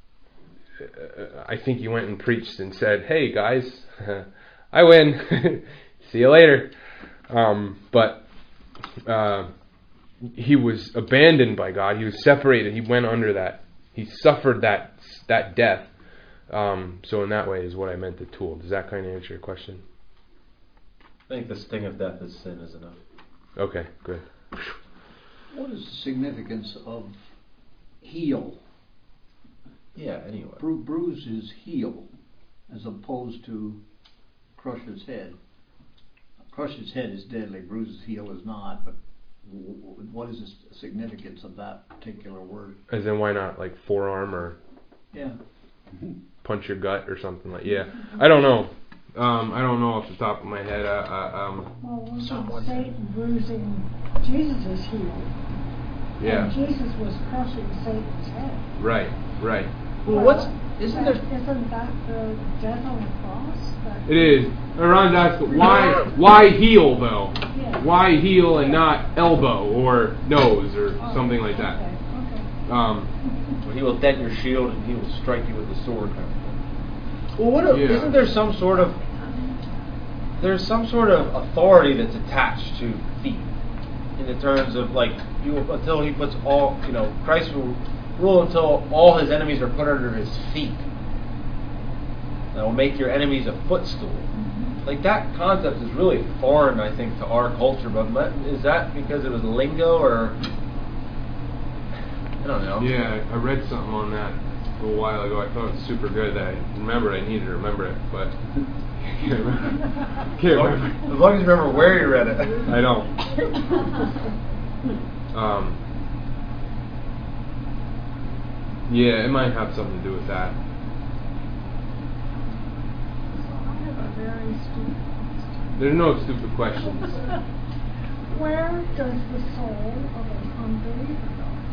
I think he went and preached and said, "Hey guys, I win. See you later." Um, but uh, he was abandoned by God. He was separated. He went under that. He suffered that that death. Um, so in that way is what I meant the tool. Does that kind of answer your question? I think the sting of death is sin is enough. Okay, good. What is the significance of heel? Yeah, anyway. Bru- bruise his heel as opposed to crush his head. Crush his head is deadly, bruise his heel is not, but w- w- what is the significance of that particular word? As in, why not like forearm or Yeah. punch your gut or something like? Yeah, I don't know. Um, I don't know off the top of my head. Uh, uh, um, Well, wasn't Someone- Satan bruising Jesus' heel? yeah, And Jesus was crushing Satan's head. right, right. Well, what's isn't that, there? Isn't that the death on the cross? That, It is. Ron's asking, why, why heel though? Yeah. Why heel and not elbow or nose or Oh, something like that? Okay, okay. Um, Well, he will dent your shield and he will strike you with the sword. Kind of thing. Well, what? A, Yeah. Isn't there some sort of there's some sort of authority that's attached to feet, in the terms of like you until he puts all you know Christ will rule until all his enemies are put under his feet. That will make your enemies a footstool. Mm-hmm. Like that concept is really foreign, I think, to our culture. But is that because it was lingo, or I don't know? Yeah, I read something on that a little while ago. I thought it was super good. That I remembered. I needed to remember it, but I can't remember. I can't remember. As long as you remember where you read it. I don't. Um. Yeah, it might have something to do with that. Very stupid question. There's no stupid questions. Where does the soul of an unbeliever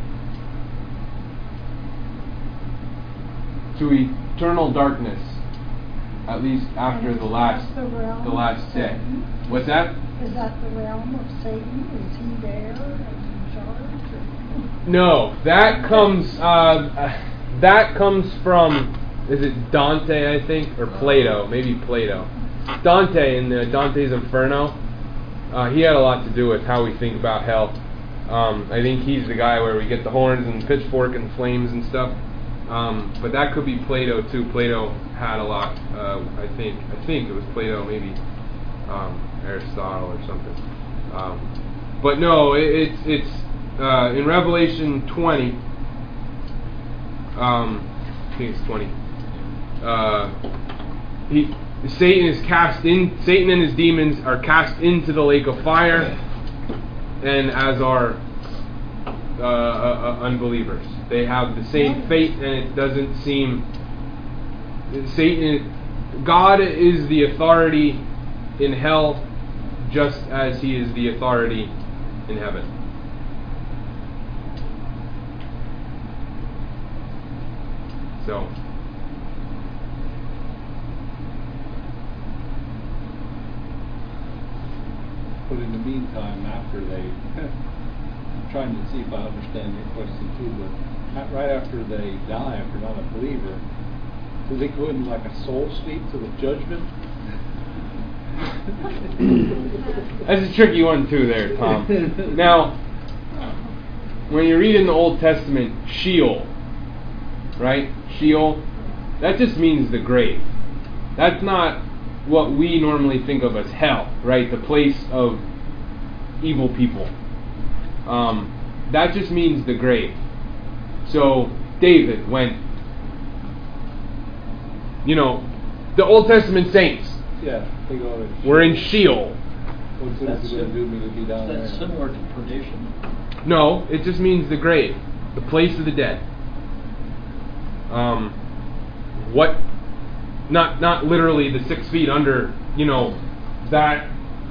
go? To eternal darkness, at least after And the is last that the realm the last of day. Satan? What's that? Is that the realm of Satan? Is he there and in charge? Or? No, that comes uh, that comes from, is it Dante, I think, or Plato? Maybe Plato. Dante in the Dante's Inferno. Uh, he had a lot to do with how we think about hell. Um, I think he's the guy where we get the horns and pitchfork and flames and stuff. Um, but that could be Plato too. Plato had a lot. Uh, I think. I think it was Plato, maybe um, Aristotle or something. Um, but no, it, it's it's uh, in Revelation twenty. Um, I think it's twenty. Uh, he, Satan is cast in. Satan and his demons are cast into the lake of fire, and as are uh, uh, uh, unbelievers. They have the same fate, and it doesn't seem. Satan, God is the authority in hell, just as He is the authority in heaven. So. But in the meantime, after they, I'm trying to see if I understand your question too, but not right after they die, if they're not a believer, do they go in like a soul sleep to the judgment? That's a tricky one too there, Tom. Now, when you read in the Old Testament, Sheol, right? Sheol, that just means the grave. That's not what we normally think of as hell, right? The place of evil people. Um, that just means the grave. So David went, you know, the Old Testament saints Yeah, they go to were in Sheol. What's it That's going to do me to be down That's there? similar to perdition. No, it just means the grave, the place of the dead. Um, what? Not not literally the six feet under, you know, that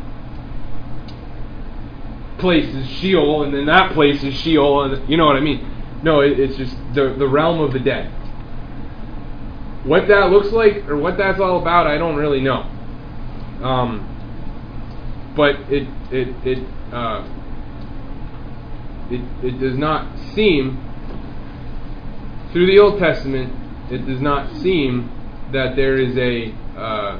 place is Sheol, and then that place is Sheol, and you know what I mean. No, it, it's just the the realm of the dead. What that looks like or what that's all about, I don't really know. Um, but it it it uh, it it does not seem, through the Old Testament, it does not seem that there is a uh,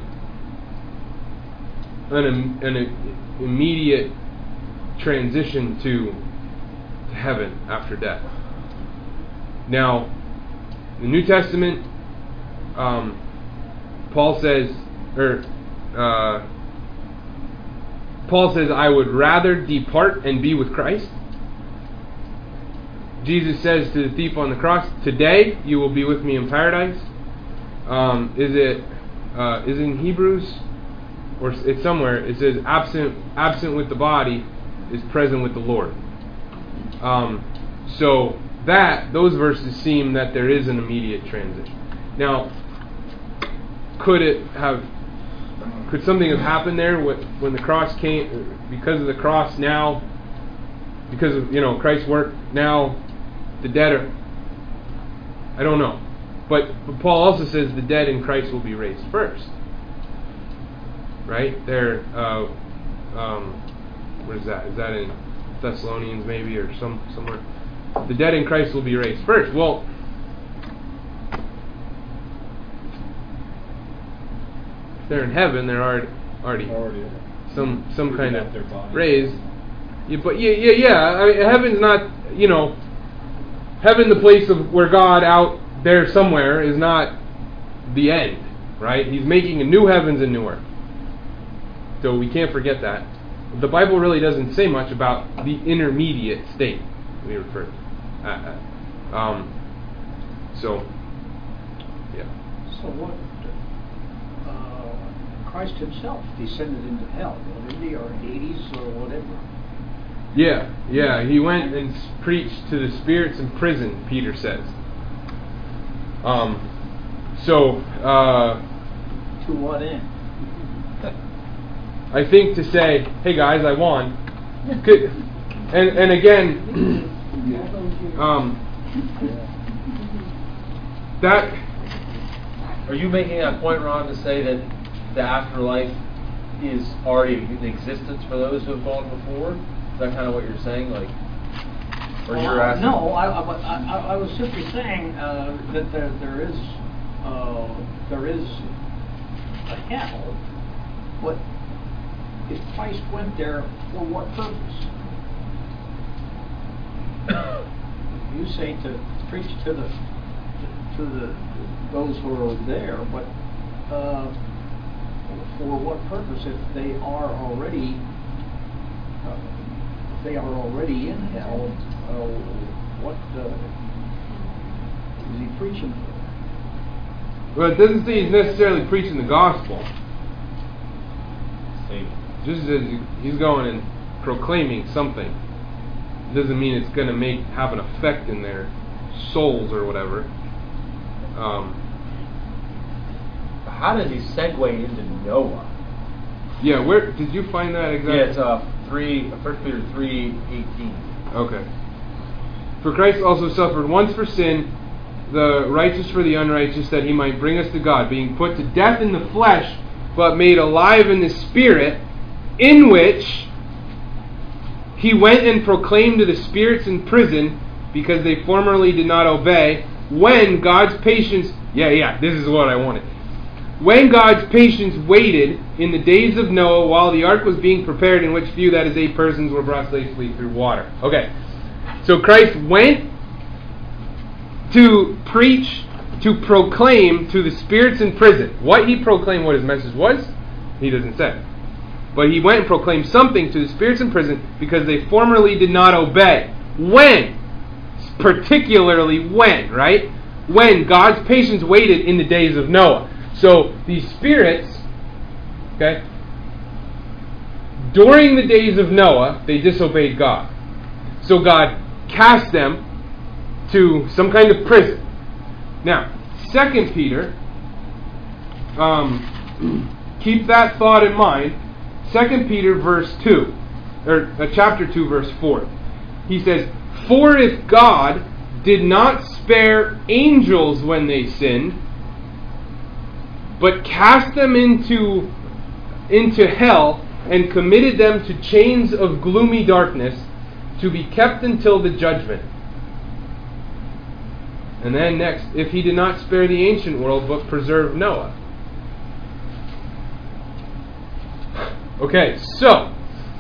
an, an immediate transition to, to heaven after death. Now, the New Testament, um, Paul says, or uh, Paul says, "I would rather depart and be with Christ." Jesus says to the thief on the cross, "Today you will be with me in paradise." Um, is it uh, is it in Hebrews, or it's somewhere? It says, "Absent absent with the body is present with the Lord." Um, so that those verses seem that there is an immediate transition. Now, could it have? Could something have happened there when the cross came? Because of the cross now, because of, you know, Christ's work now, the dead are. I don't know. But, but Paul also says the dead in Christ will be raised first. Right? There, uh, um, what is that? Is that in Thessalonians maybe, or some somewhere? The dead in Christ will be raised first. Well, if they're in heaven, they're already, already, Already. some some kind Got of their body. raised. Yeah, but yeah, yeah, yeah. I mean, heaven's not, you know, heaven, the place of where God out there somewhere, is not the end, right? He's making a new heavens and new earth. So we can't forget that. The Bible really doesn't say much about the intermediate state we refer to. Uh, um, so, yeah. So what, uh, Christ himself descended into hell, didn't he, or Hades, or whatever? Yeah, yeah. He went and s- preached to the spirits in prison, Peter says. Um, so, uh, To what end? I think to say, hey guys, I won. Could, and and again, um, that. Are you making that point, Ron, to say that the afterlife is already in existence for those who have gone before? Is that kind of what you're saying? Like, or Well, you're asking? No, I, I, I, I was simply saying uh, that there, there is uh, there is a hell, but if Christ went there, for what purpose? You say to preach to the to the those who are there, but uh, for what purpose if they are already uh, if they are already in hell? Uh, what uh, is he preaching for? Well, it doesn't say he's necessarily preaching the gospel. See. Just as he's going and proclaiming something. It doesn't mean it's going to make have an effect in their souls or whatever. Um, How does he segue into Noah? yeah, where did you find that exactly? Yeah, it's uh, three, First Peter three eighteen. Okay. For Christ also suffered once for sin, the righteous for the unrighteous, that he might bring us to God, being put to death in the flesh, but made alive in the Spirit, in which he went and proclaimed to the spirits in prison, because they formerly did not obey, when God's patience, yeah, yeah, this is what I wanted. When God's patience waited in the days of Noah while the ark was being prepared, in which few, that is eight persons, were brought safely through water. Okay, so Christ went to preach, to proclaim to the spirits in prison. What he proclaimed, what his message was, he doesn't say. But he went and proclaimed something to the spirits in prison because they formerly did not obey. When? Particularly when, right? When God's patience waited in the days of Noah. So these spirits, okay, during the days of Noah, they disobeyed God. So God cast them to some kind of prison. Now, Second Peter, um, keep that thought in mind. Second Peter verse two, or uh, chapter two verse four. He says, "For if God did not spare angels when they sinned, but cast them into into hell and committed them to chains of gloomy darkness, to be kept until the judgment." And then next, "if he did not spare the ancient world, but preserved Noah." Okay, so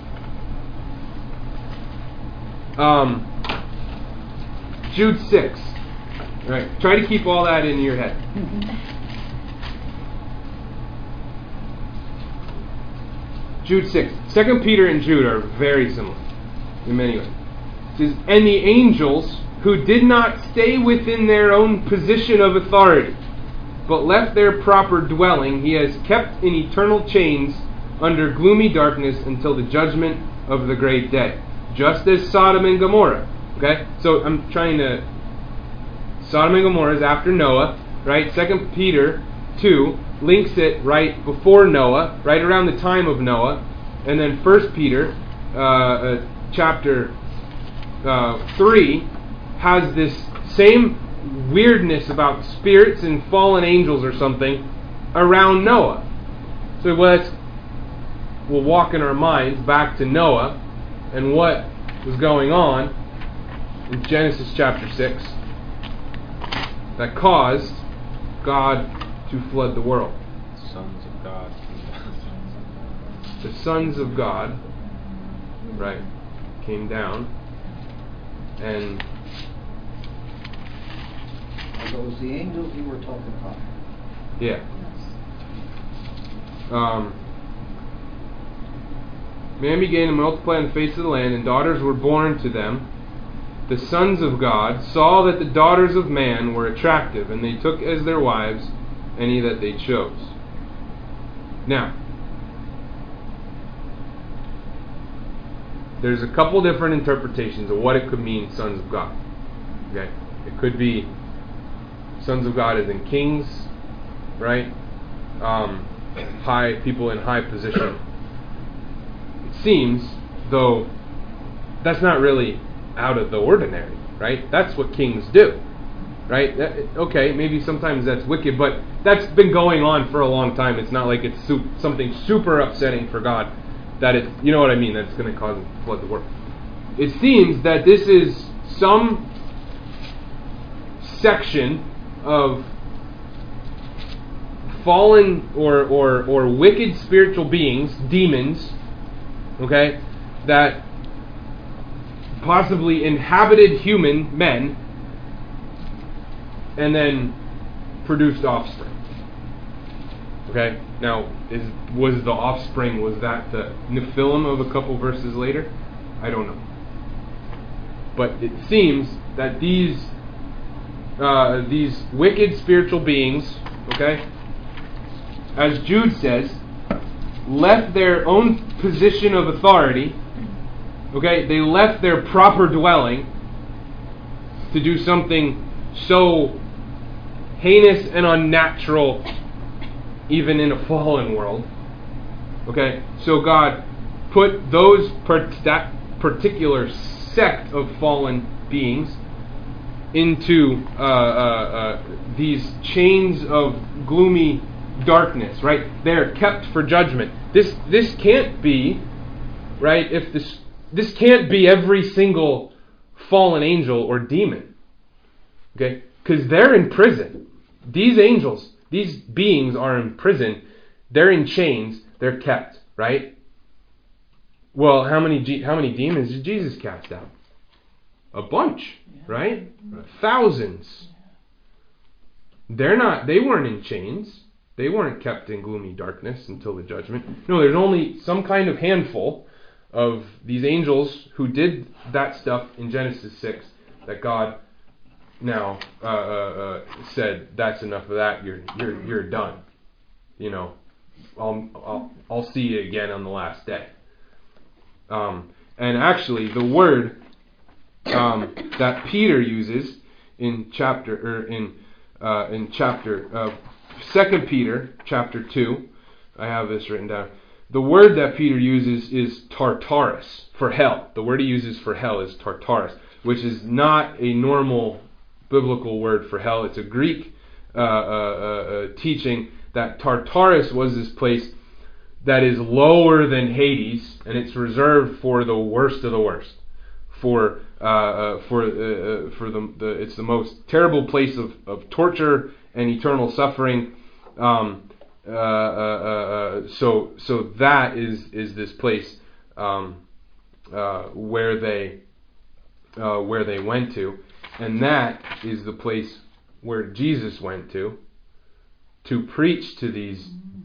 um, Jude six. All right, try to keep all that in your head. Jude six. Second Peter and Jude are very similar in many ways. It says, "And the angels who did not stay within their own position of authority, but left their proper dwelling, he has kept in eternal chains under gloomy darkness until the judgment of the great day." Just as Sodom and Gomorrah. Okay? So I'm trying to... Sodom and Gomorrah is after Noah, right? Second Peter two links it right before Noah, right around the time of Noah. And then First Peter uh, uh, chapter uh, three has this same weirdness about spirits and fallen angels or something around Noah. So let's we'll walk in our minds back to Noah and what was going on in Genesis chapter six that caused God to flood the world. Sons of God. the sons of God, right, came down, and Are those the angels you were talking about? yeah. Um, man began to multiply on the face of the land, and daughters were born to them. The sons of God saw that the daughters of man were attractive, and they took as their wives any that they chose. Now, there's a couple different interpretations of what it could mean, sons of God. Okay, it could be sons of God as in kings, right? Um, high people in high position. It seems, though, that's not really out of the ordinary, right? That's what kings do, right? That, okay, maybe sometimes that's wicked, but that's been going on for a long time. It's not like it's su- something super upsetting for God that it's, you know what I mean, that's going to cause him to flood the world. It seems that this is some section of fallen or, or, or wicked spiritual beings, demons, okay, that possibly inhabited human men and then produced offspring. Okay, now is was the offspring, was that the Nephilim of a couple verses later? I don't know. But it seems that these uh, these wicked spiritual beings, okay, as Jude says, left their own position of authority. Okay, they left their proper dwelling to do something so heinous and unnatural, even in a fallen world. Okay, so God put those per- that particular sect of fallen beings into uh, uh, uh, these chains of gloomy darkness. Right, they are kept for judgment. This this can't be right if this. This can't be every single fallen angel or demon. Okay? Because they're in prison. These angels, these beings are in prison. They're in chains. They're kept. Right? Well, how many how many demons did Jesus cast out? A bunch. Right? Thousands. They're not, they weren't in chains. They weren't kept in gloomy darkness until the judgment. No, there's only some kind of handful of these angels who did that stuff in Genesis six that God now uh, uh, uh, said, that's enough of that, you're you're you're done. You know, I'll I'll, I'll see you again on the last day. Um, and actually, the word um, that Peter uses in chapter or in uh, in chapter uh, Second Peter chapter two, I have this written down. The word that Peter uses is Tartarus, for hell. The word he uses for hell is Tartarus, which is not a normal biblical word for hell. It's a Greek uh, uh, uh, teaching that Tartarus was this place that is lower than Hades, and it's reserved for the worst of the worst. For uh, uh, for uh, uh, for the, the it's the most terrible place of, of torture and eternal suffering. Um, Uh, uh, uh, so so that is is this place um, uh, where they uh, where they went to, and that is the place where Jesus went to to preach to these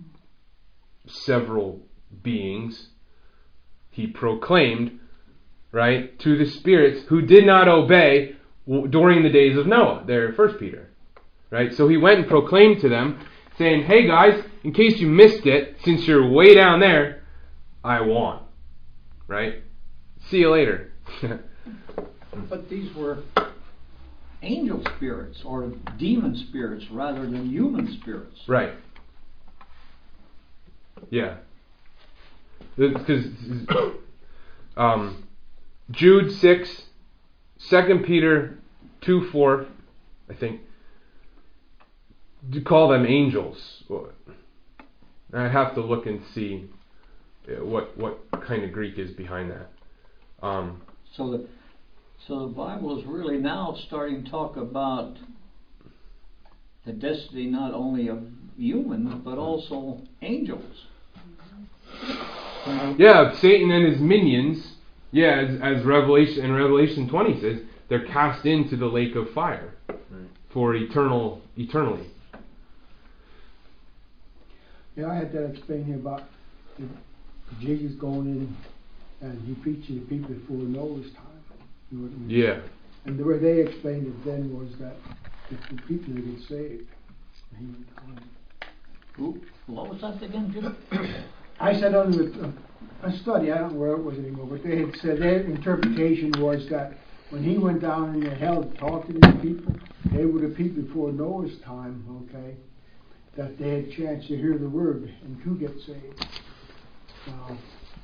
several beings. He proclaimed, right, to the spirits who did not obey during the days of Noah. There, First Peter, right. So he went and proclaimed to them, saying, hey guys, in case you missed it, since you're way down there, I won. Right? See you later. But these were angel spirits or demon spirits rather than human spirits. Right. Yeah. Because um, Jude six, Second Peter two four, I think, to call them angels. I have to look and see what what kind of Greek is behind that. Um, so the so the Bible is really now starting to talk about the destiny not only of humans but also angels. Yeah, Satan and his minions, yeah, as, as Revelation in Revelation twenty says, they're cast into the lake of fire for eternal, eternally. Yeah, I had that explained here about Jesus going in and he preached to the people before Noah's time. You know what I mean? Yeah. And the way they explained it then was that if the people would get saved, he would come. Who? What was that again, Jim? I said under a, a study, I don't know where it was anymore, but they had said their interpretation was that when he went down into hell to talk to these people, they were the people before Noah's time, okay, that they had a chance to hear the word and to get saved. Now,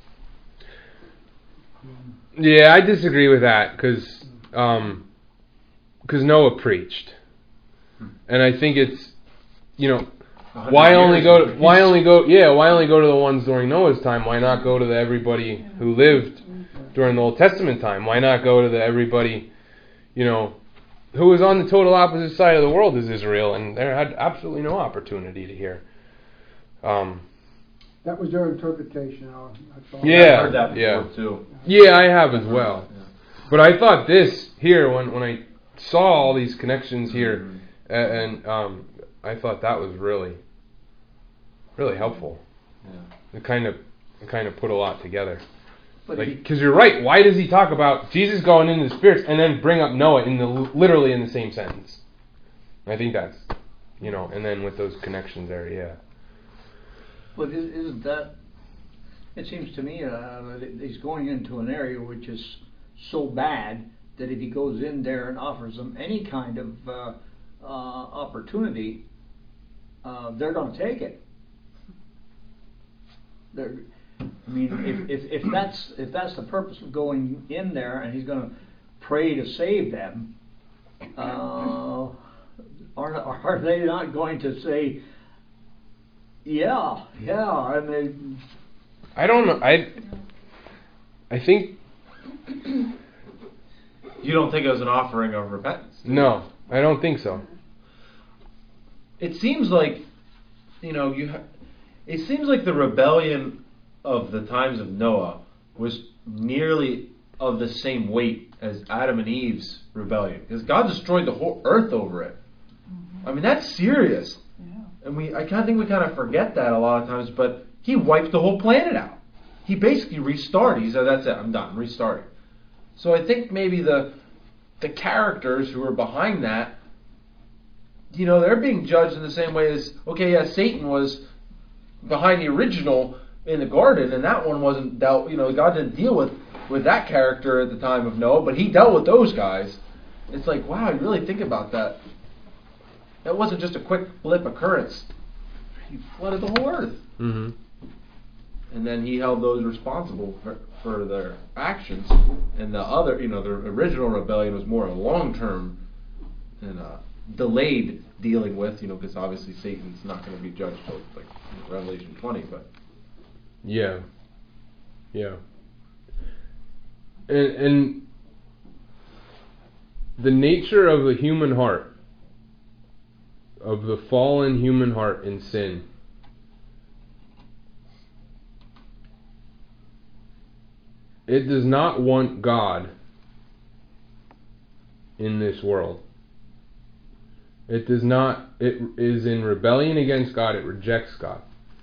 um, Yeah, I disagree with that because um, because Noah preached, and I think it's, you know, why only go to, why only go yeah why only go to the ones during Noah's time? Why not go to the everybody who lived during the Old Testament time? Why not go to the everybody, you know, who was on the total opposite side of the world as Israel, and they had absolutely no opportunity to hear. Um, that was their interpretation. I, I thought. Yeah, I've heard that before yeah. too. Yeah, I have as well. But I thought this here, when when I saw all these connections here, Mm-hmm. and, and um, I thought that was really, really helpful. Yeah. It kind of, it kind of put a lot together. But Like, he- because you're right. Why does he talk about Jesus going into the spirits and then bring up Noah in the literally in the same sentence? I think that's, you know, and then with those connections there, yeah. But is- isn't that, it seems to me uh, that he's going into an area which is so bad that if he goes in there and offers them any kind of uh, uh, opportunity, uh, they're going to take it. They're, I mean, if, if, if that's if that's the purpose of going in there and he's going to pray to save them, uh, are are they not going to say, yeah, yeah, and they, I don't know. I, I think You don't think it was an offering of repentance? no. I don't think so. It seems like, you know, you. Ha- it seems like the rebellion of the times of Noah was nearly of the same weight as Adam and Eve's rebellion, because God destroyed the whole earth over it. I mean, that's serious, and we. I kind of think we kind of forget that a lot of times, but He wiped the whole planet out. He basically restarted. He said, "That's it. I'm done. I'm restarting." So I think maybe the the characters who are behind that, you know, they're being judged in the same way as, okay, yeah, Satan was behind the original in the garden, and that one wasn't dealt, you know, God didn't deal with, with that character at the time of Noah, but He dealt with those guys. It's like, wow, you really think about that. That wasn't just a quick blip occurrence. He flooded the whole earth. Mm-hmm. And then He held those responsible for, for their actions. And the other, you know, the original rebellion was more a long-term and uh, delayed dealing with, you know, because obviously Satan's not going to be judged till like Revelation twenty, but Yeah. Yeah. And, and the nature of the human heart, of the fallen human heart in sin, it does not want God in this world. It does not, it is in rebellion against God, it rejects God.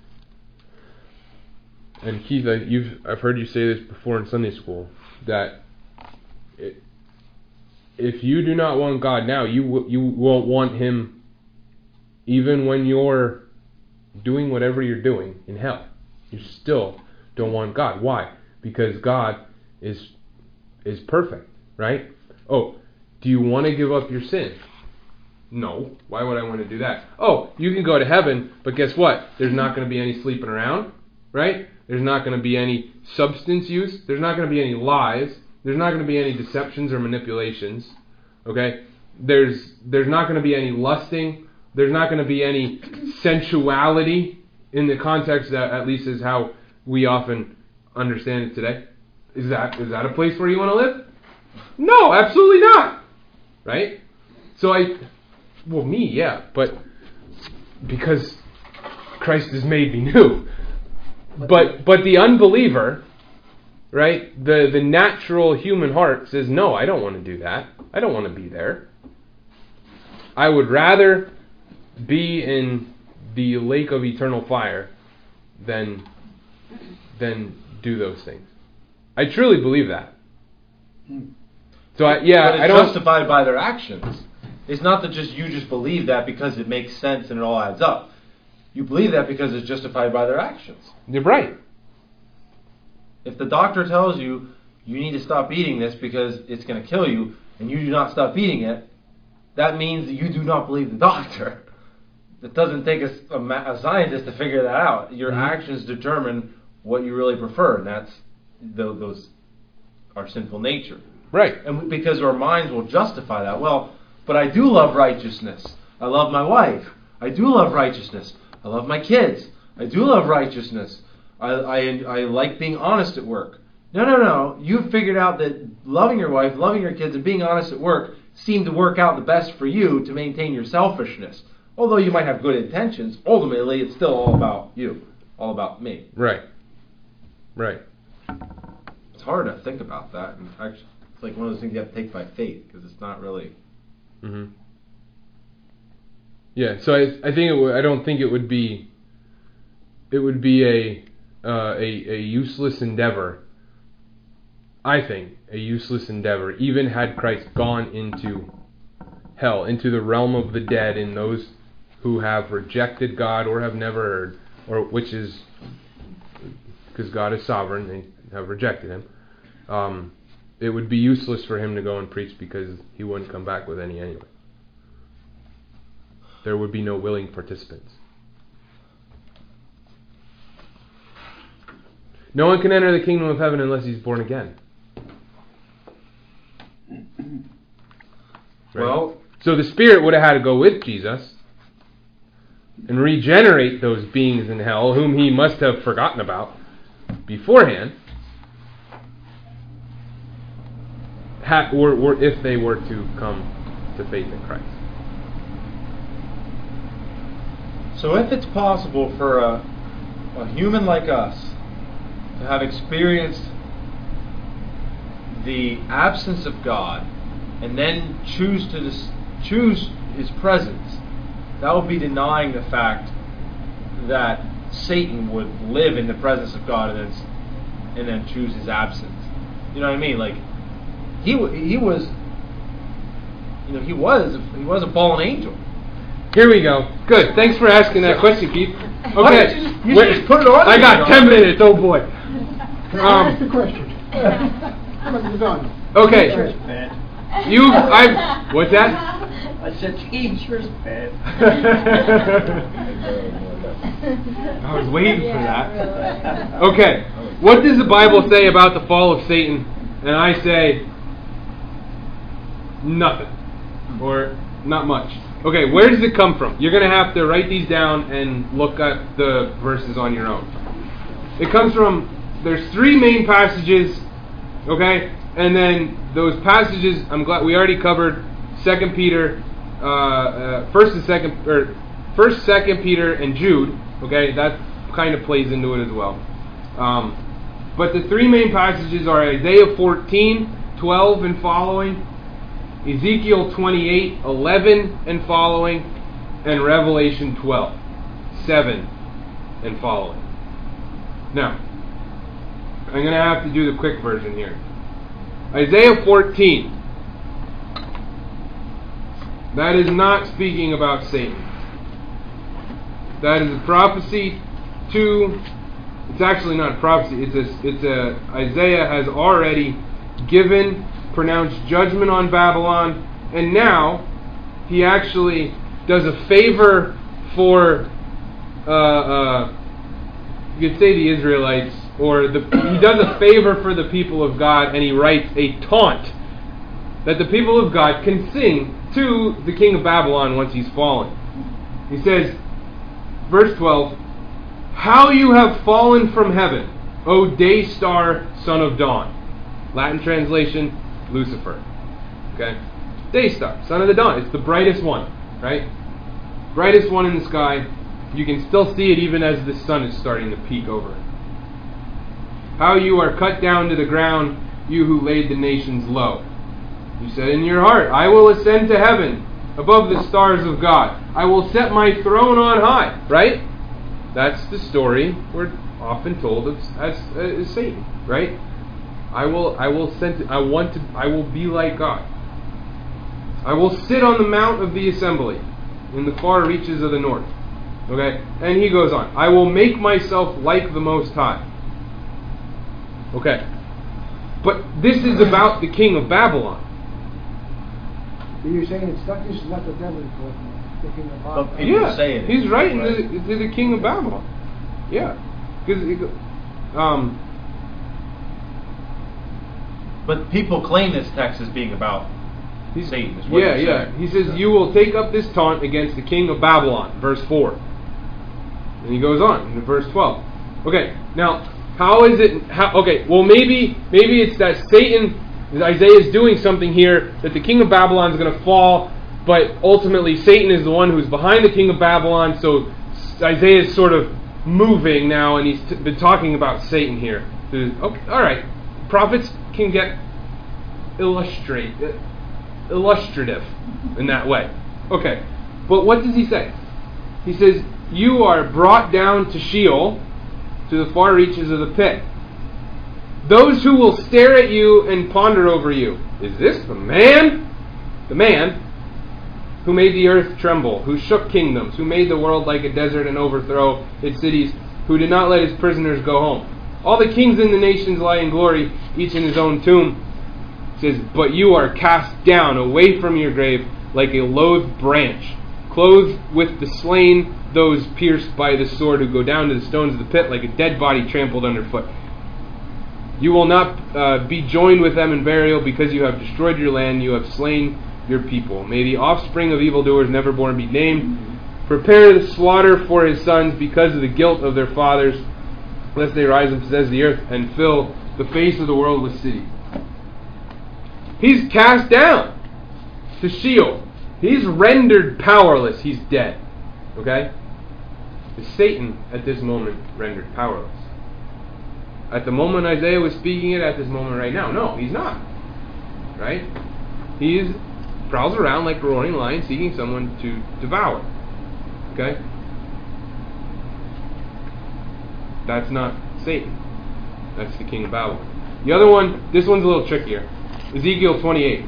And Keith, I, you've, I've heard you say this before in Sunday school, that it, if you do not want God now, you w- you won't want Him even when you're doing whatever you're doing in hell. You still don't want God. Why? Because God is is perfect, right? Oh, do you want to give up your sin? No. Why would I want to do that? Oh, you can go to heaven, but guess what? There's not going to be any sleeping around, right? There's not going to be any substance use. There's not going to be any lies. There's not going to be any deceptions or manipulations. Okay? There's there's not going to be any lusting. There's not going to be any sensuality in the context that at least is how we often understand it today. Is that is that a place where you want to live? No, absolutely not. Right? So I, well, me, yeah, but because Christ has made me new. But but the unbeliever, right? The the natural human heart says, no, I don't want to do that. I don't want to be there. I would rather be in the lake of eternal fire than than do those things. I truly believe that. So I, yeah, but it's I don't justified by their actions. It's not that just you just believe that because it makes sense and it all adds up. You believe that because it's justified by their actions. You're right. If the doctor tells you you need to stop eating this because it's going to kill you, and you do not stop eating it, that means that you do not believe the doctor. It doesn't take a, a, a scientist to figure that out. Your mm-hmm. actions determine what you really prefer, and that's the, those our sinful nature. Right. And because our minds will justify that. Well, but I do love righteousness. I love my wife. I do love righteousness. I love my kids. I do love righteousness. I, I, I like being honest at work. No, no, no. You've figured out that loving your wife, loving your kids, and being honest at work seem to work out the best for you to maintain your selfishness. Although you might have good intentions, ultimately it's still all about you. All about me. Right. Right. It's hard to think about that. And actually, it's like one of those things you have to take by faith, because it's not really... Mm-hmm. Yeah, so I I think it w- I don't think it would be it would be a uh, a a useless endeavor. I think a useless endeavor, even had Christ gone into hell, into the realm of the dead, in those who have rejected God or have never heard, or which is because God is sovereign, they have rejected Him. Um, it would be useless for Him to go and preach because He wouldn't come back with any anyway. There would be no willing participants. No one can enter the kingdom of heaven unless he's born again. Right? Well, so the Spirit would have had to go with Jesus and regenerate those beings in hell whom He must have forgotten about beforehand, ha- or, or if they were to come to faith in Christ. So if it's possible for a, a human like us to have experienced the absence of God and then choose to dis- choose His presence, that would be denying the fact that Satan would live in the presence of God and then and then choose His absence. You know what I mean? Like he he was, you know, he was he was a fallen angel. Here we go. Good. Thanks for asking that question, Keith. Okay. You just, you Wait, just put it on. I got ten minutes. Oh boy. Um, Ask the question. You're done. Okay. Teacher's pet. You. I. What's that? I said teacher's pet. I was waiting for that. Okay. What does the Bible say about the fall of Satan? And I say nothing, or not much. Okay, where does it come from? You're going to have to write these down and look at the verses on your own. It comes from, there's three main passages, okay? And then those passages, I'm glad we already covered Second Peter, uh, uh, First and Second, or First, Second Peter, and Jude. Okay, that kind of plays into it as well. Um, but the three main passages are Isaiah fourteen, twelve, and following, Ezekiel twenty-eight, eleven and following, and Revelation twelve, seven and following. Now, I'm going to have to do the quick version here. Isaiah fourteen. That is not speaking about Satan. That is a prophecy to, it's actually not a prophecy, it's a, it's a, Isaiah has already given, pronounced judgment on Babylon, and now he actually does a favor for, uh, uh, you could say the Israelites, or the, he does a favor for the people of God, and he writes a taunt that the people of God can sing to the king of Babylon once he's fallen. He says, verse twelve, "How you have fallen from heaven, O day star, son of dawn." Latin translation, Lucifer. Okay? Day star, son of the dawn. It's the brightest one, right? Brightest one in the sky. You can still see it even as the sun is starting to peek over. how you are cut down to the ground, you who laid the nations low. You said in your heart, I will ascend to heaven, above the stars of God. I will set my throne on high. Right? That's the story we're often told of as, as Satan. Right? I will, I will send. I want to. I will be like God. I will sit on the mount of the assembly, in the far reaches of the north. Okay, and he goes on. I will make myself like the Most High. Okay, but this is about the king of Babylon. You're saying it's not, this is not the devil talking, the king of But Babylon. people Yeah, say it he's is, right, right? To, the, to the king of Babylon. Yeah, because um. But people claim this text as being about He's, Satan. Is what yeah, you're yeah. saying. He says, you will take up this taunt against the king of Babylon, verse four. And he goes on in verse twelve. Okay, now, how is it, how, okay, well maybe, maybe it's that Satan, Isaiah is doing something here, that the king of Babylon is going to fall, but ultimately Satan is the one who's behind the king of Babylon, so Isaiah is sort of moving now, and he's t- been talking about Satan here. Okay, alright, prophets can get illustrate, illustrative in that way. Okay, but what does he say? He says, you are brought down to Sheol, to the far reaches of the pit. Those who will stare at you and ponder over you. Is this the man? The man who made the earth tremble, who shook kingdoms, who made the world like a desert and overthrow its cities, who did not let his prisoners go home. All the kings in the nations lie in glory, each in his own tomb. It says, but you are cast down away from your grave like a loathed branch, clothed with the slain, those pierced by the sword, who go down to the stones of the pit like a dead body trampled underfoot. You will not uh, be joined with them in burial, because you have destroyed your land, you have slain your people. May the offspring of evildoers never born be named. Prepare the slaughter for his sons because of the guilt of their fathers, lest they rise and possess the earth and fill the face of the world with cities. He's cast down to Sheol. He's rendered powerless. He's dead. Okay? Is Satan at this moment rendered powerless? At the moment Isaiah was speaking it, at this moment right now? No, he's not. Right? He prowls around like a roaring lion seeking someone to devour. Okay? That's not Satan. That's the king of Babylon. The other one, this one's a little trickier. Ezekiel twenty-eight.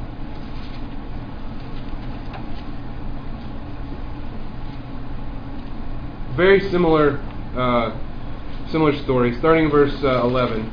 Very similar uh, similar story, starting in verse uh, eleven.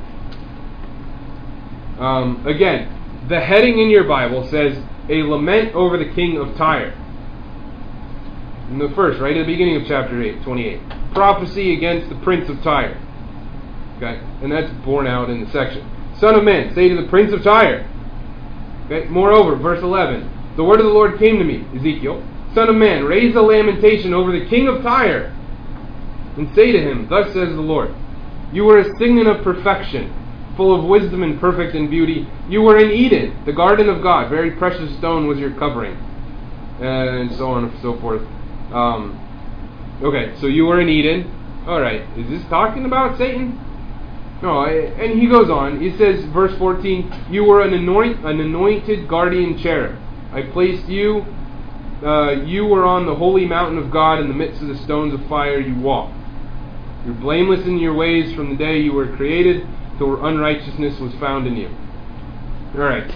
Um, again, the heading in your Bible says, a lament over the king of Tyre. In the first, right at the beginning of chapter eight, twenty-eight. Prophecy against the prince of Tyre. Okay, and that's borne out in the section. Son of man, say to the prince of Tyre. Okay, moreover, verse eleven. The word of the Lord came to me, Ezekiel. Son of man, raise a lamentation over the king of Tyre, and say to him, thus says the Lord, you were a signet of perfection, full of wisdom and perfect in beauty. You were in Eden, the garden of God. Very precious stone was your covering. And so on and so forth. Um, okay, so you were in Eden. Alright, is this talking about Satan? No, and he goes on. He says, verse fourteen, you were an, anoint, an anointed guardian cherub. I placed you. Uh, you were on the holy mountain of God, in the midst of the stones of fire you walked. You're blameless in your ways from the day you were created, till unrighteousness was found in you. Alright.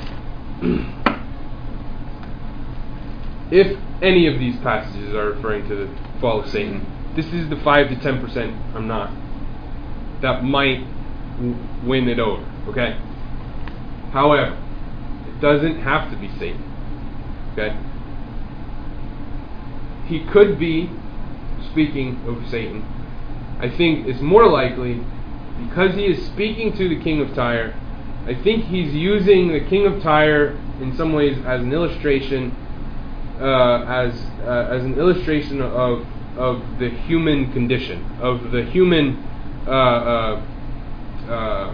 If any of these passages are referring to the fall of Satan, this is the five to ten percent I'm not. That might w- win it over. Okay? However, it doesn't have to be Satan. Okay? He could be speaking of Satan. I think it's more likely, because he is speaking to the king of Tyre, I think he's using the king of Tyre in some ways as an illustration, uh, as uh, as an illustration of of the human condition, of the human uh, uh, uh,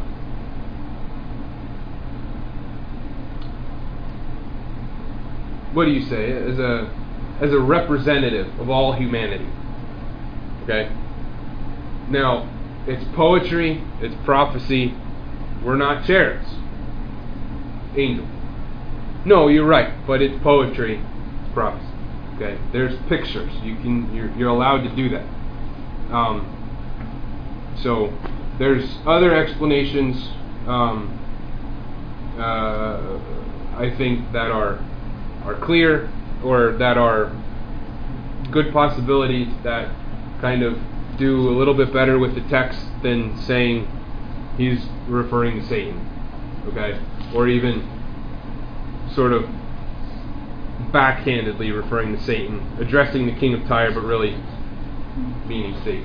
what do you say, as a as a representative of all humanity. Okay? Now, It's poetry, it's prophecy. We're not cherubs. Angels. No, you're right, but it's poetry, it's prophecy. Okay? There's pictures. You can you're you're allowed to do that. Um, so there's other explanations um, uh, I think that are are clear, or that are good possibilities, that kind of do a little bit better with the text than saying he's referring to Satan, okay? Or even sort of backhandedly referring to Satan, addressing the king of Tyre, but really meaning Satan.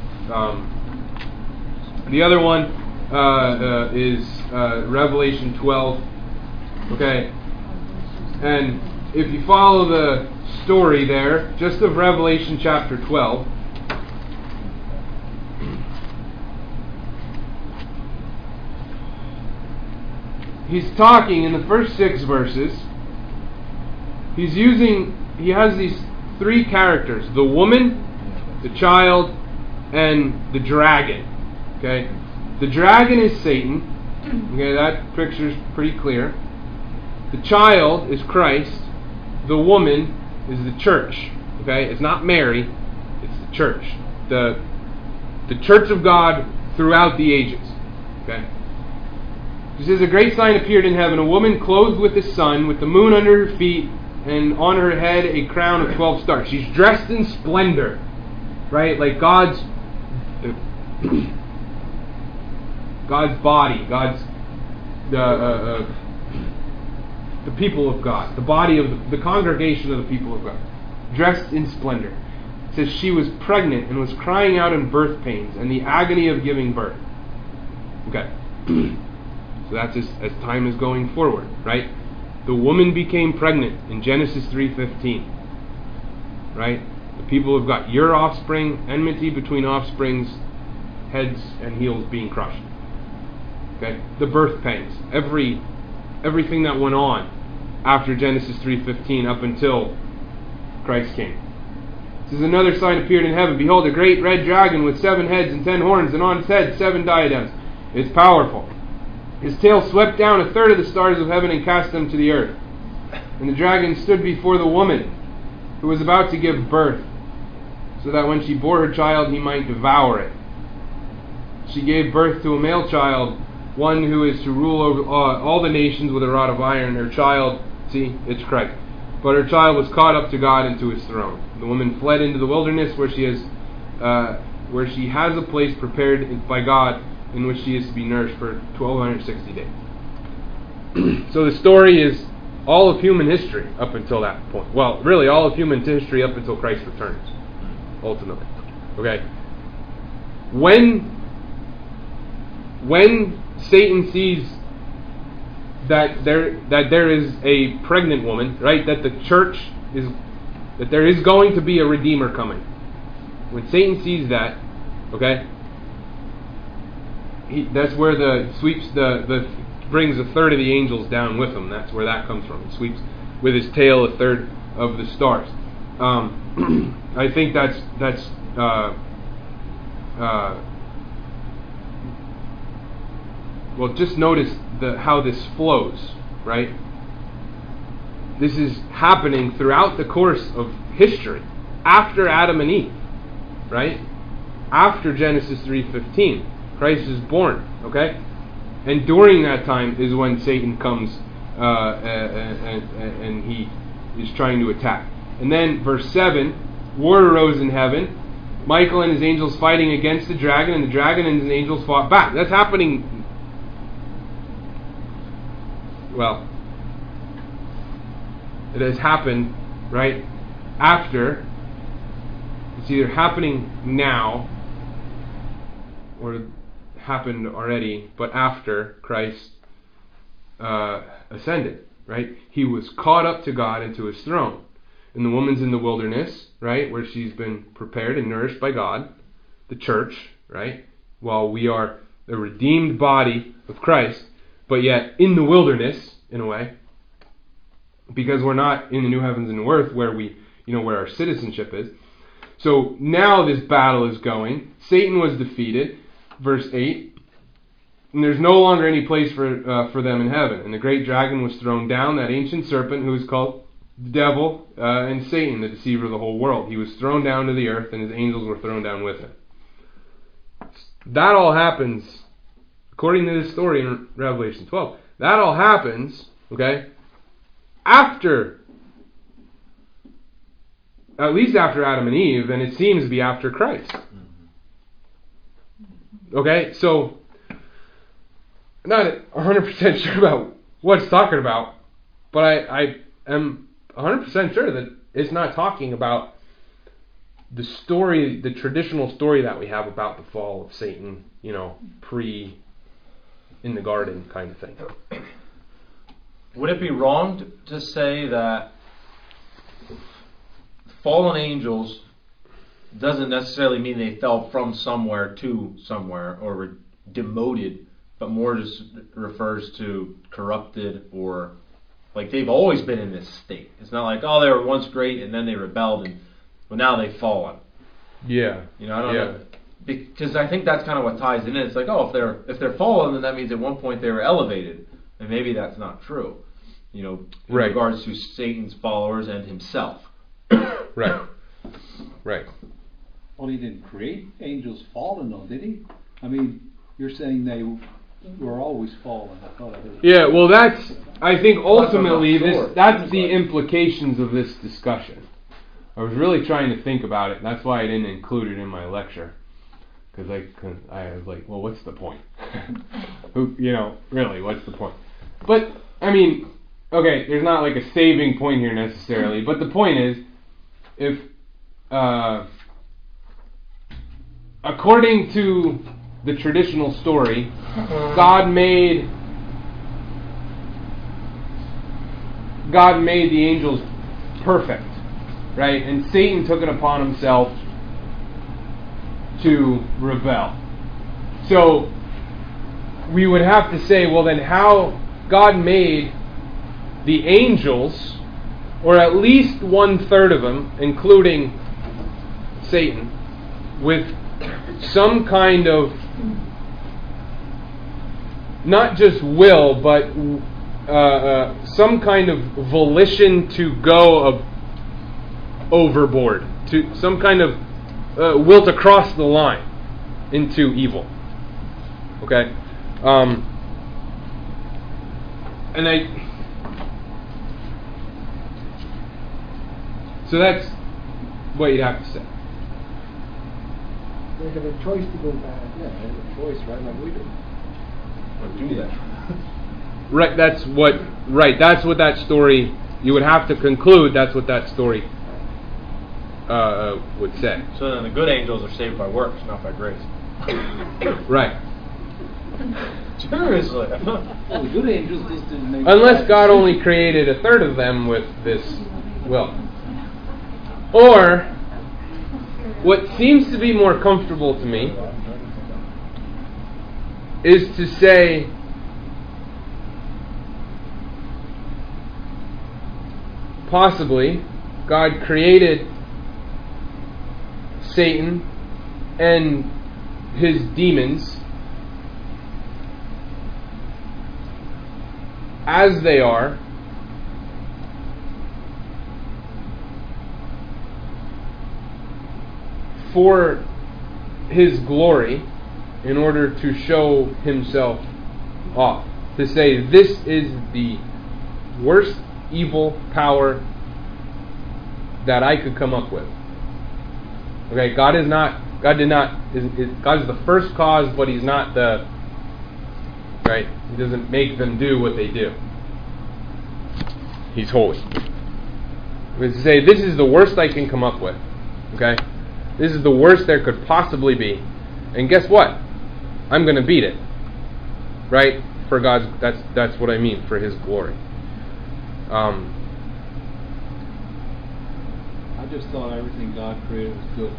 Um, the other one uh, uh, is uh, Revelation twelve, okay? And if you follow the story there, just of Revelation chapter twelve, he's talking in the first six verses. He's using, he has these three characters: the woman, the child, and the dragon. Okay? The dragon is Satan. Okay, that picture's pretty clear. The child is Christ. The woman is the church. Okay? It's not Mary, it's the church. The the church of God throughout the ages. Okay? He says, a great sign appeared in heaven, a woman clothed with the sun, with the moon under her feet, and on her head a crown of twelve stars. She's dressed in splendor, right? Like God's God's body, God's the uh, uh, the people of God, the body of the, the congregation of the people of God, dressed in splendor. It says she was pregnant and was crying out in birth pains and the agony of giving birth. Okay. So that's as, as time is going forward, right? The woman became pregnant in Genesis three fifteen, right? The people have got your offspring, enmity between offsprings, heads and heels being crushed. Okay, the birth pangs, every everything that went on after Genesis three fifteen up until Christ came. This is another sign appeared in heaven. Behold, a great red dragon with seven heads and ten horns, and on its head seven diadems. It's powerful. His tail swept down a third of the stars of heaven and cast them to the earth. And the dragon stood before the woman who was about to give birth, so that when she bore her child he might devour it. She gave birth to a male child, one who is to rule over all, all the nations with a rod of iron. Her child, see, it's Christ. But her child was caught up to God and to his throne. The woman fled into the wilderness, where she has, uh, where she has a place prepared by God, in which she is to be nourished for twelve sixty days. So the story is all of human history up until that point. Well, really all of human history up until Christ returns, ultimately. Okay. When when Satan sees that there that there is a pregnant woman, right? That the church is that there is going to be a redeemer coming. When Satan sees that, okay. He, that's where the sweeps the, the brings a third of the angels down with him. That's where that comes from. He sweeps with his tail a third of the stars. Um, I think that's that's uh, uh, well. Just notice the how this flows, right? This is happening throughout the course of history, after Adam and Eve, right? After Genesis three fifteen. Christ is born, okay? And during that time is when Satan comes uh, and, and, and he is trying to attack. And then verse seven, war arose in heaven, Michael and his angels fighting against the dragon, and the dragon and his angels fought back. That's happening, well, it has happened, right, after. It's either happening now or happened already, but after Christ uh, ascended, right? He was caught up to God and to his throne. And the woman's in the wilderness, right, where she's been prepared and nourished by God, the church, right? While we are the redeemed body of Christ, but yet in the wilderness, in a way, because we're not in the new heavens and new earth where we, you know, where our citizenship is. So now this battle is going. Satan was defeated. verse eight. And there's no longer any place for uh, for them in heaven. And the great dragon was thrown down, that ancient serpent who is called the devil uh, and Satan, the deceiver of the whole world. He was thrown down to the earth, and his angels were thrown down with him. That all happens, according to this story in Revelation twelve, that all happens, okay, after, at least after Adam and Eve, and it seems to be after Christ. Okay, so, I'm not one hundred percent sure about what it's talking about, but I, I am one hundred percent sure that it's not talking about the story, the traditional story that we have about the fall of Satan, you know, pre in the garden kind of thing. Would it be wrong to, to say that fallen angels doesn't necessarily mean they fell from somewhere to somewhere or were demoted, but more just refers to corrupted, or like they've always been in this state? It's not like, oh, they were once great and then they rebelled and well, now they've fallen. Yeah. You know, I don't yeah. know. Because I think that's kind of what ties it in. It's like, oh, if they're if they're fallen, then that means at one point they were elevated. And maybe that's not true. You know, in right. regards to Satan's followers and himself. Right. Right. Well, he didn't create angels fallen, though, did he? I mean, you're saying they were always fallen. I thought I heard. Yeah, well, that's, I think ultimately, That's what I'm not this sure. that's the implications of this discussion. I was really trying to think about it, and that's why I didn't include it in my lecture. Because I, I was like, well, what's the point? Who, you know, really, what's the point? But, I mean, okay, there's not like a saving point here necessarily, but the point is, if, uh, according to the traditional story, God made, God made the angels perfect, right? And Satan took it upon himself to rebel. So we would have to say, well, then how God made the angels, or at least one third of them, including Satan, with some kind of not just will, but uh, uh, some kind of volition to go of overboard, to some kind of uh, will to cross the line into evil. Okay, um, and I. So that's what you'd have to say. They have a choice to go back. Yeah, they have a choice, right, like we do. Or do that. Right, that's what. Right, that's what that story. You would have to conclude that's what that story uh, would say. So then the good angels are saved by works, not by grace. Right. Seriously. Well, the good angels just didn't make. Unless God only created a third of them with this will. Or, what seems to be more comfortable to me is to say, possibly, God created Satan and his demons as they are, for his glory, in order to show himself off. To say, this is the worst evil power that I could come up with. Okay, God is not, God did not, is, is, God is the first cause, but He's not the, right, He doesn't make them do what they do. He's holy. But to say, this is the worst I can come up with. Okay? This is the worst there could possibly be. And guess what? I'm going to beat it. Right? For God's, that's that's what I mean, for His glory. Um, I just thought everything God created was good.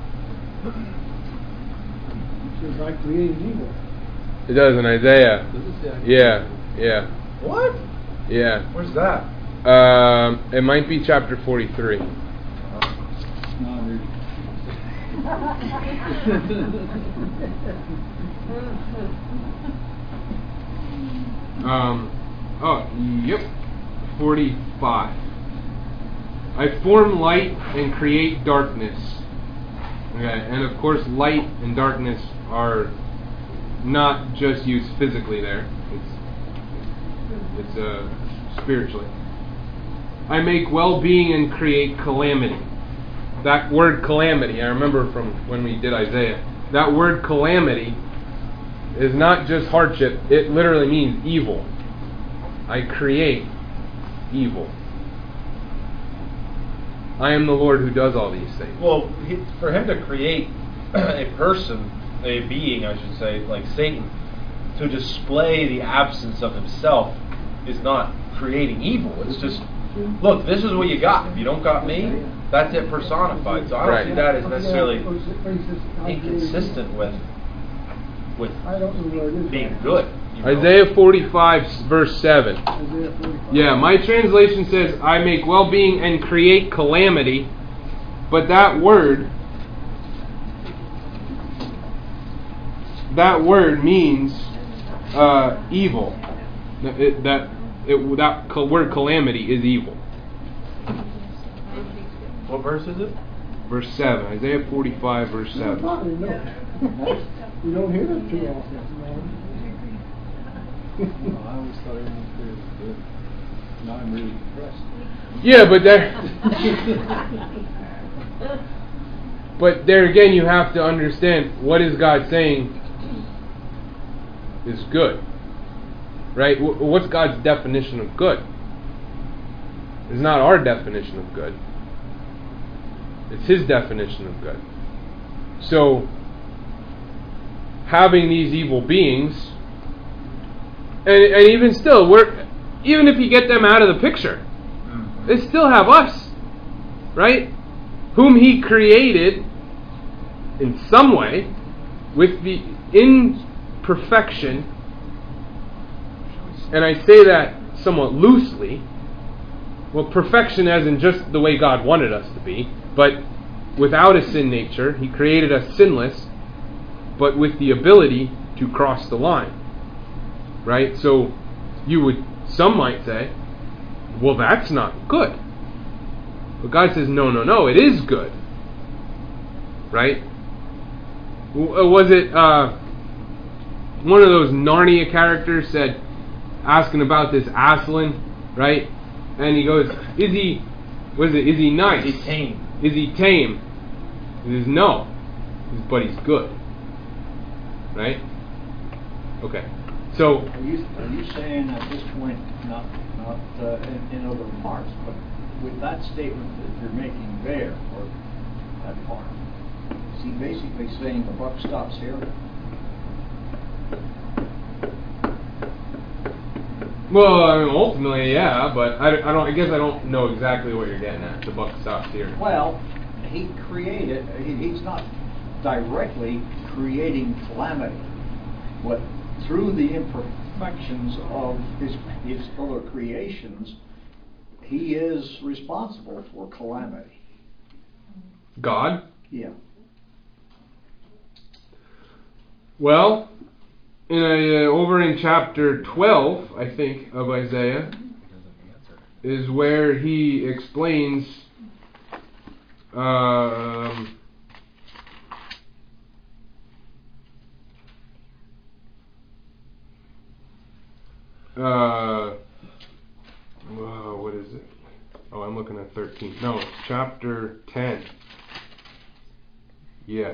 So God created evil. it does in Isaiah. Does it say I Yeah, yeah, What? yeah. Where's that? Um, it might be chapter forty-three. No, I'm reading. Um, oh, yep, forty-five. I form light and create darkness. Okay, and of course light and darkness are not just used physically there. It's, it's uh, spiritually. I make well-being and create calamity. That word calamity, I remember from when we did Isaiah, that word calamity is not just hardship, it literally means evil. I create evil. I am the Lord who does all these things. Well, he, for him to create a person, a being, I should say, like Satan, to display the absence of himself is not creating evil. It's just, look, this is what you got. If you don't got me, that's it personified. So I don't Right. see that as necessarily inconsistent with with I don't know where it is. being good. You know? Isaiah forty-five, verse seven. Isaiah forty-five. Yeah, my translation says, I make well-being and create calamity. But that word, that word means uh, evil. It, that it, that ca- word calamity is evil. What verse is it? Verse seven. Isaiah forty-five, verse You seven. probably know. You don't hear it too often. Well, I always thought everything was good. good. Now I'm really depressed. Yeah, but there, but there again, you have to understand, what is God saying is good, right? Wh- What's God's definition of good? It's not our definition of good. It's His definition of good. So, having these evil beings, and, and even still, we're even if you get them out of the picture, they still have us, right? Whom He created in some way with the imperfection, and I say that somewhat loosely. Well, perfection as in just the way God wanted us to be, but without a sin nature. He created us sinless, but with the ability to cross the line, right? So you would, some might say, well, that's not good. But God says, no, no, no, it is good, right? W- Was it uh, one of those Narnia characters said, asking about this Aslan, right? And he goes, is he, was it, is he nice? Is he tame? Is he tame? He says, no. He says, but he's good. Right? Okay. So, Are you, are you saying at this point, not, not uh, in, in other remarks, but with that statement that you're making there, or that part, is he basically saying the buck stops here? well, I mean, ultimately, yeah, but I, I don't. I guess I don't know exactly what you're getting at. The buck stops here. Well, he created, he, he's not directly creating calamity, but through the imperfections of his, his other creations, he is responsible for calamity. God? Yeah. Well, in a, uh, over in chapter twelve, I think, of Isaiah, is where he explains um, uh, whoa, what is it? Oh, I'm looking at thirteen. No, it's chapter ten. Yeah.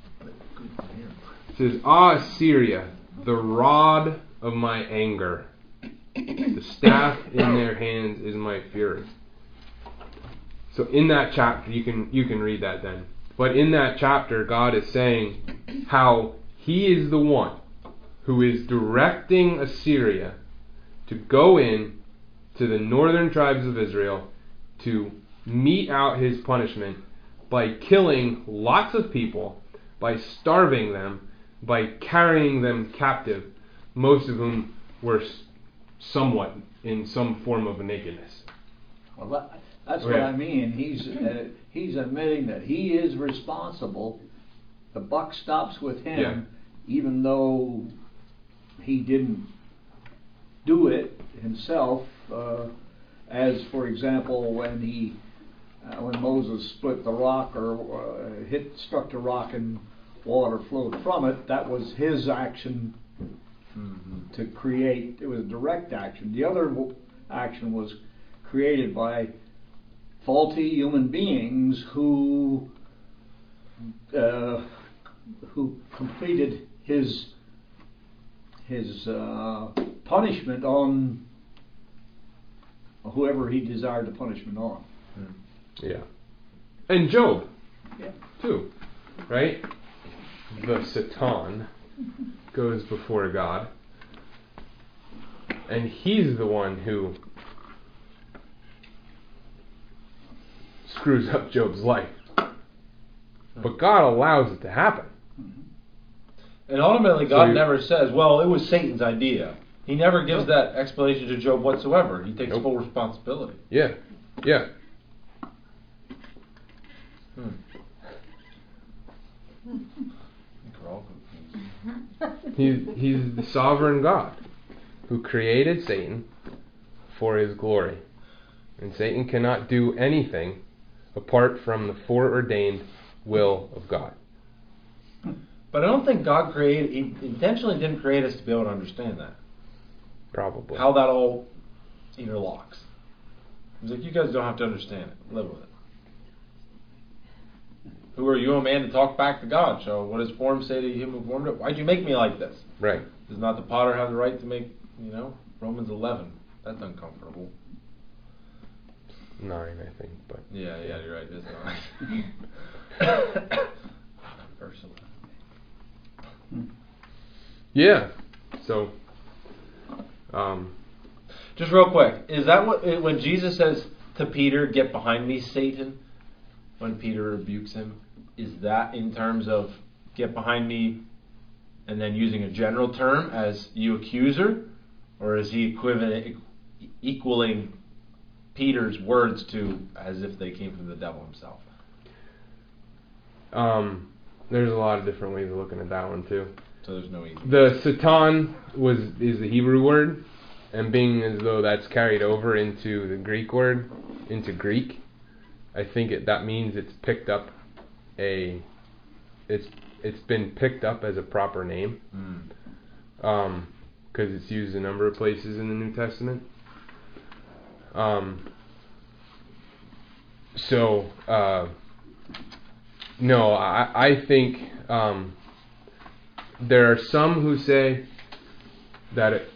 It says, Ah, Assyria, the rod of my anger, the staff in their hands is my fury. So in that chapter, you can you can read that then. But in that chapter, God is saying how He is the one who is directing Assyria to go in to the northern tribes of Israel to mete out His punishment by killing lots of people, by starving them, by carrying them captive, most of whom were somewhat in some form of nakedness. Well, that, that's Okay. what I mean. He's uh, he's admitting that he is responsible the buck stops with him, Yeah. even though he didn't do it himself. Uh, as for example, when he, uh, when Moses split the rock or uh, hit, struck the rock and water flowed from it, that was his action Mm-hmm. to create. It was a direct action. The other w- action was created by faulty human beings who uh, who completed his his uh, punishment on whoever he desired the punishment on. Yeah. And Job, Yeah. too, right? The Satan goes before God, and he's the one who screws up Job's life. But God allows it to happen. And ultimately, God So you- never says, well, it was Satan's idea. He never gives that explanation to Job whatsoever. He takes Nope. full responsibility. Yeah, yeah. Hmm. I think we're all confused. He's, he's the sovereign God who created Satan for his glory. And Satan cannot do anything apart from the foreordained will of God. But I don't think God created, He intentionally didn't create us to be able to understand that. Probably. How that all interlocks. He's like, you guys don't have to understand it. Live with it. Who are you, a man, to talk back to God? So what does form say to him who formed it? Why'd you make me like this? Right. Does not the potter have the right to make, you know, Romans eleven? That's uncomfortable. Nine, I think, but Yeah, yeah, you're right. It's not. Verse eleven. yeah. So, um, Just real quick, is that what when Jesus says to Peter, "Get behind me, Satan"? When Peter rebukes him, is that in terms of "Get behind me," and then using a general term as "you accuser," or is he equivalent, equaling Peter's words to as if they came from the devil himself? um, there's a lot of different ways of looking at that one too. So there's no easy. The Satan was is the Hebrew word, and being as though that's carried over into the Greek word, into Greek, I think it, that means it's picked up a, it's it's been picked up as a proper name, Mm. um, because it's used a number of places in the New Testament. Um. So, uh, no, I I think um. There are some who say that it,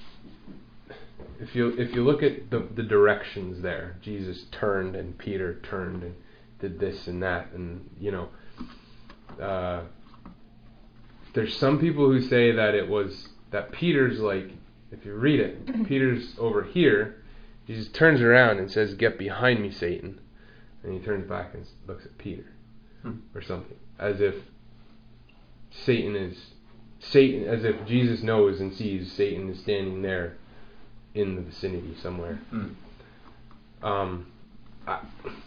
if you if you look at the, the directions there, Jesus turned and Peter turned and did this and that, and you know, uh, there's some people who say that it was that Peter's like, if you read it, Peter's over here, Jesus turns around and says, "Get behind me, Satan," and he turns back and looks at Peter, Hmm. or something, as if Satan is Satan, as if Jesus knows and sees Satan is standing there in the vicinity somewhere. Mm. Um, I,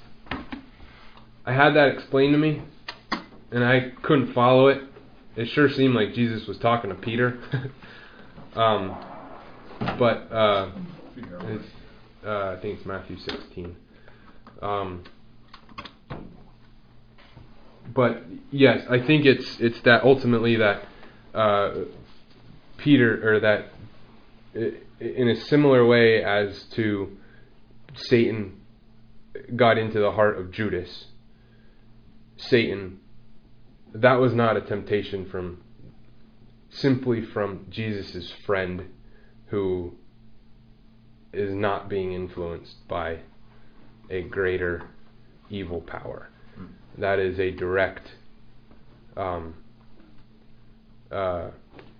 I had that explained to me, and I couldn't follow it. It sure seemed like Jesus was talking to Peter. um, but uh, it's, uh, I think it's Matthew sixteen. Um, but yes, I think it's it's that ultimately that uh, Peter, or that in a similar way as to Satan got into the heart of Judas, Satan, that was not a temptation from simply from Jesus' friend who is not being influenced by a greater evil power. Mm. That is a direct um, uh,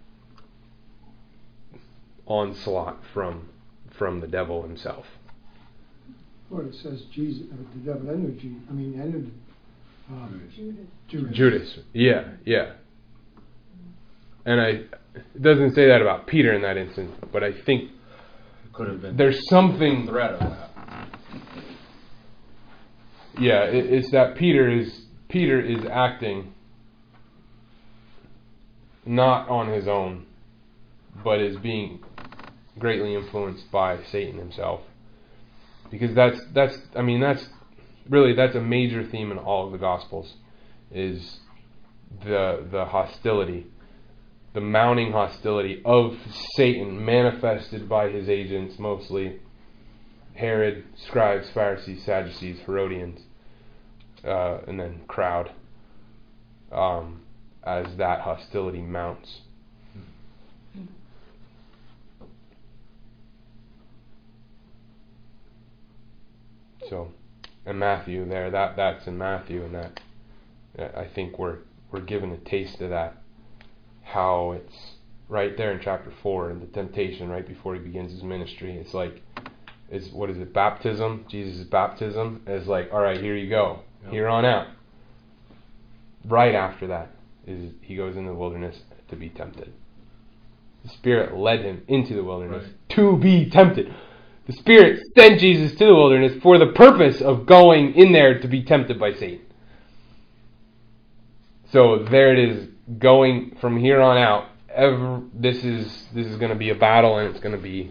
onslaught from from the devil himself. Well, it says Jesus, uh, the devil entered Jesus. I mean, entered um, Judas. Judas. Judas. Yeah, yeah. And I, it doesn't say that about Peter in that instance, but I think Could have been there's something. threat of that. Yeah, it, it's that Peter is Peter is acting not on his own, but is being greatly influenced by Satan himself. Because that's that's I mean that's really that's a major theme in all of the Gospels, is the the hostility, the mounting hostility of Satan manifested by his agents, mostly Herod, scribes, Pharisees, Sadducees, Herodians, uh, and then crowd, um, as that hostility mounts. So, and Matthew there, that that's in Matthew, and that I think we're we're given a taste of that, how it's right there in chapter four, in the temptation right before he begins his ministry. It's like, is what is it? Baptism, Jesus' baptism is like, all right, here you go, yep. Here on out. Right after that is he goes into the wilderness to be tempted. The Spirit led him into the wilderness right. to be tempted. The Spirit sent Jesus to the wilderness for the purpose of going in there to be tempted by Satan. So there it is, going from here on out. Ever, this is this is going to be a battle, and it's going to be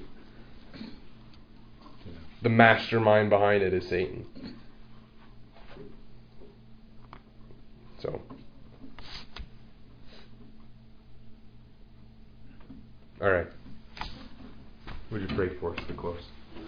the mastermind behind it is Satan. So, all right. Would you pray for us to close?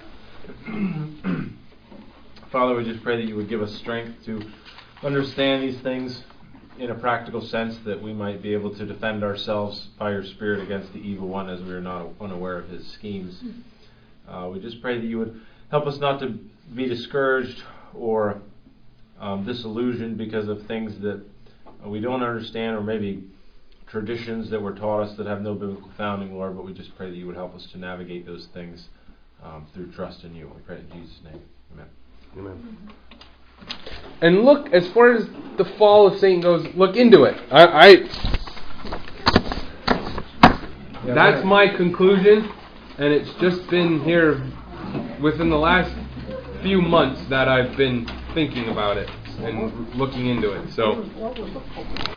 Father, we just pray that you would give us strength to understand these things in a practical sense, that we might be able to defend ourselves by your Spirit against the evil one, as we are not unaware of his schemes. Uh, we just pray that you would help us not to be discouraged or um, disillusioned because of things that we don't understand, or maybe traditions that were taught us that have no biblical founding, Lord, but we just pray that you would help us to navigate those things um, through trust in you. We pray in Jesus' name. Amen. Amen. And look, as far as the fall of Satan goes, look into it. I, I yeah, that's right. my conclusion, and it's just been here within the last few months that I've been thinking about it and looking into it. So.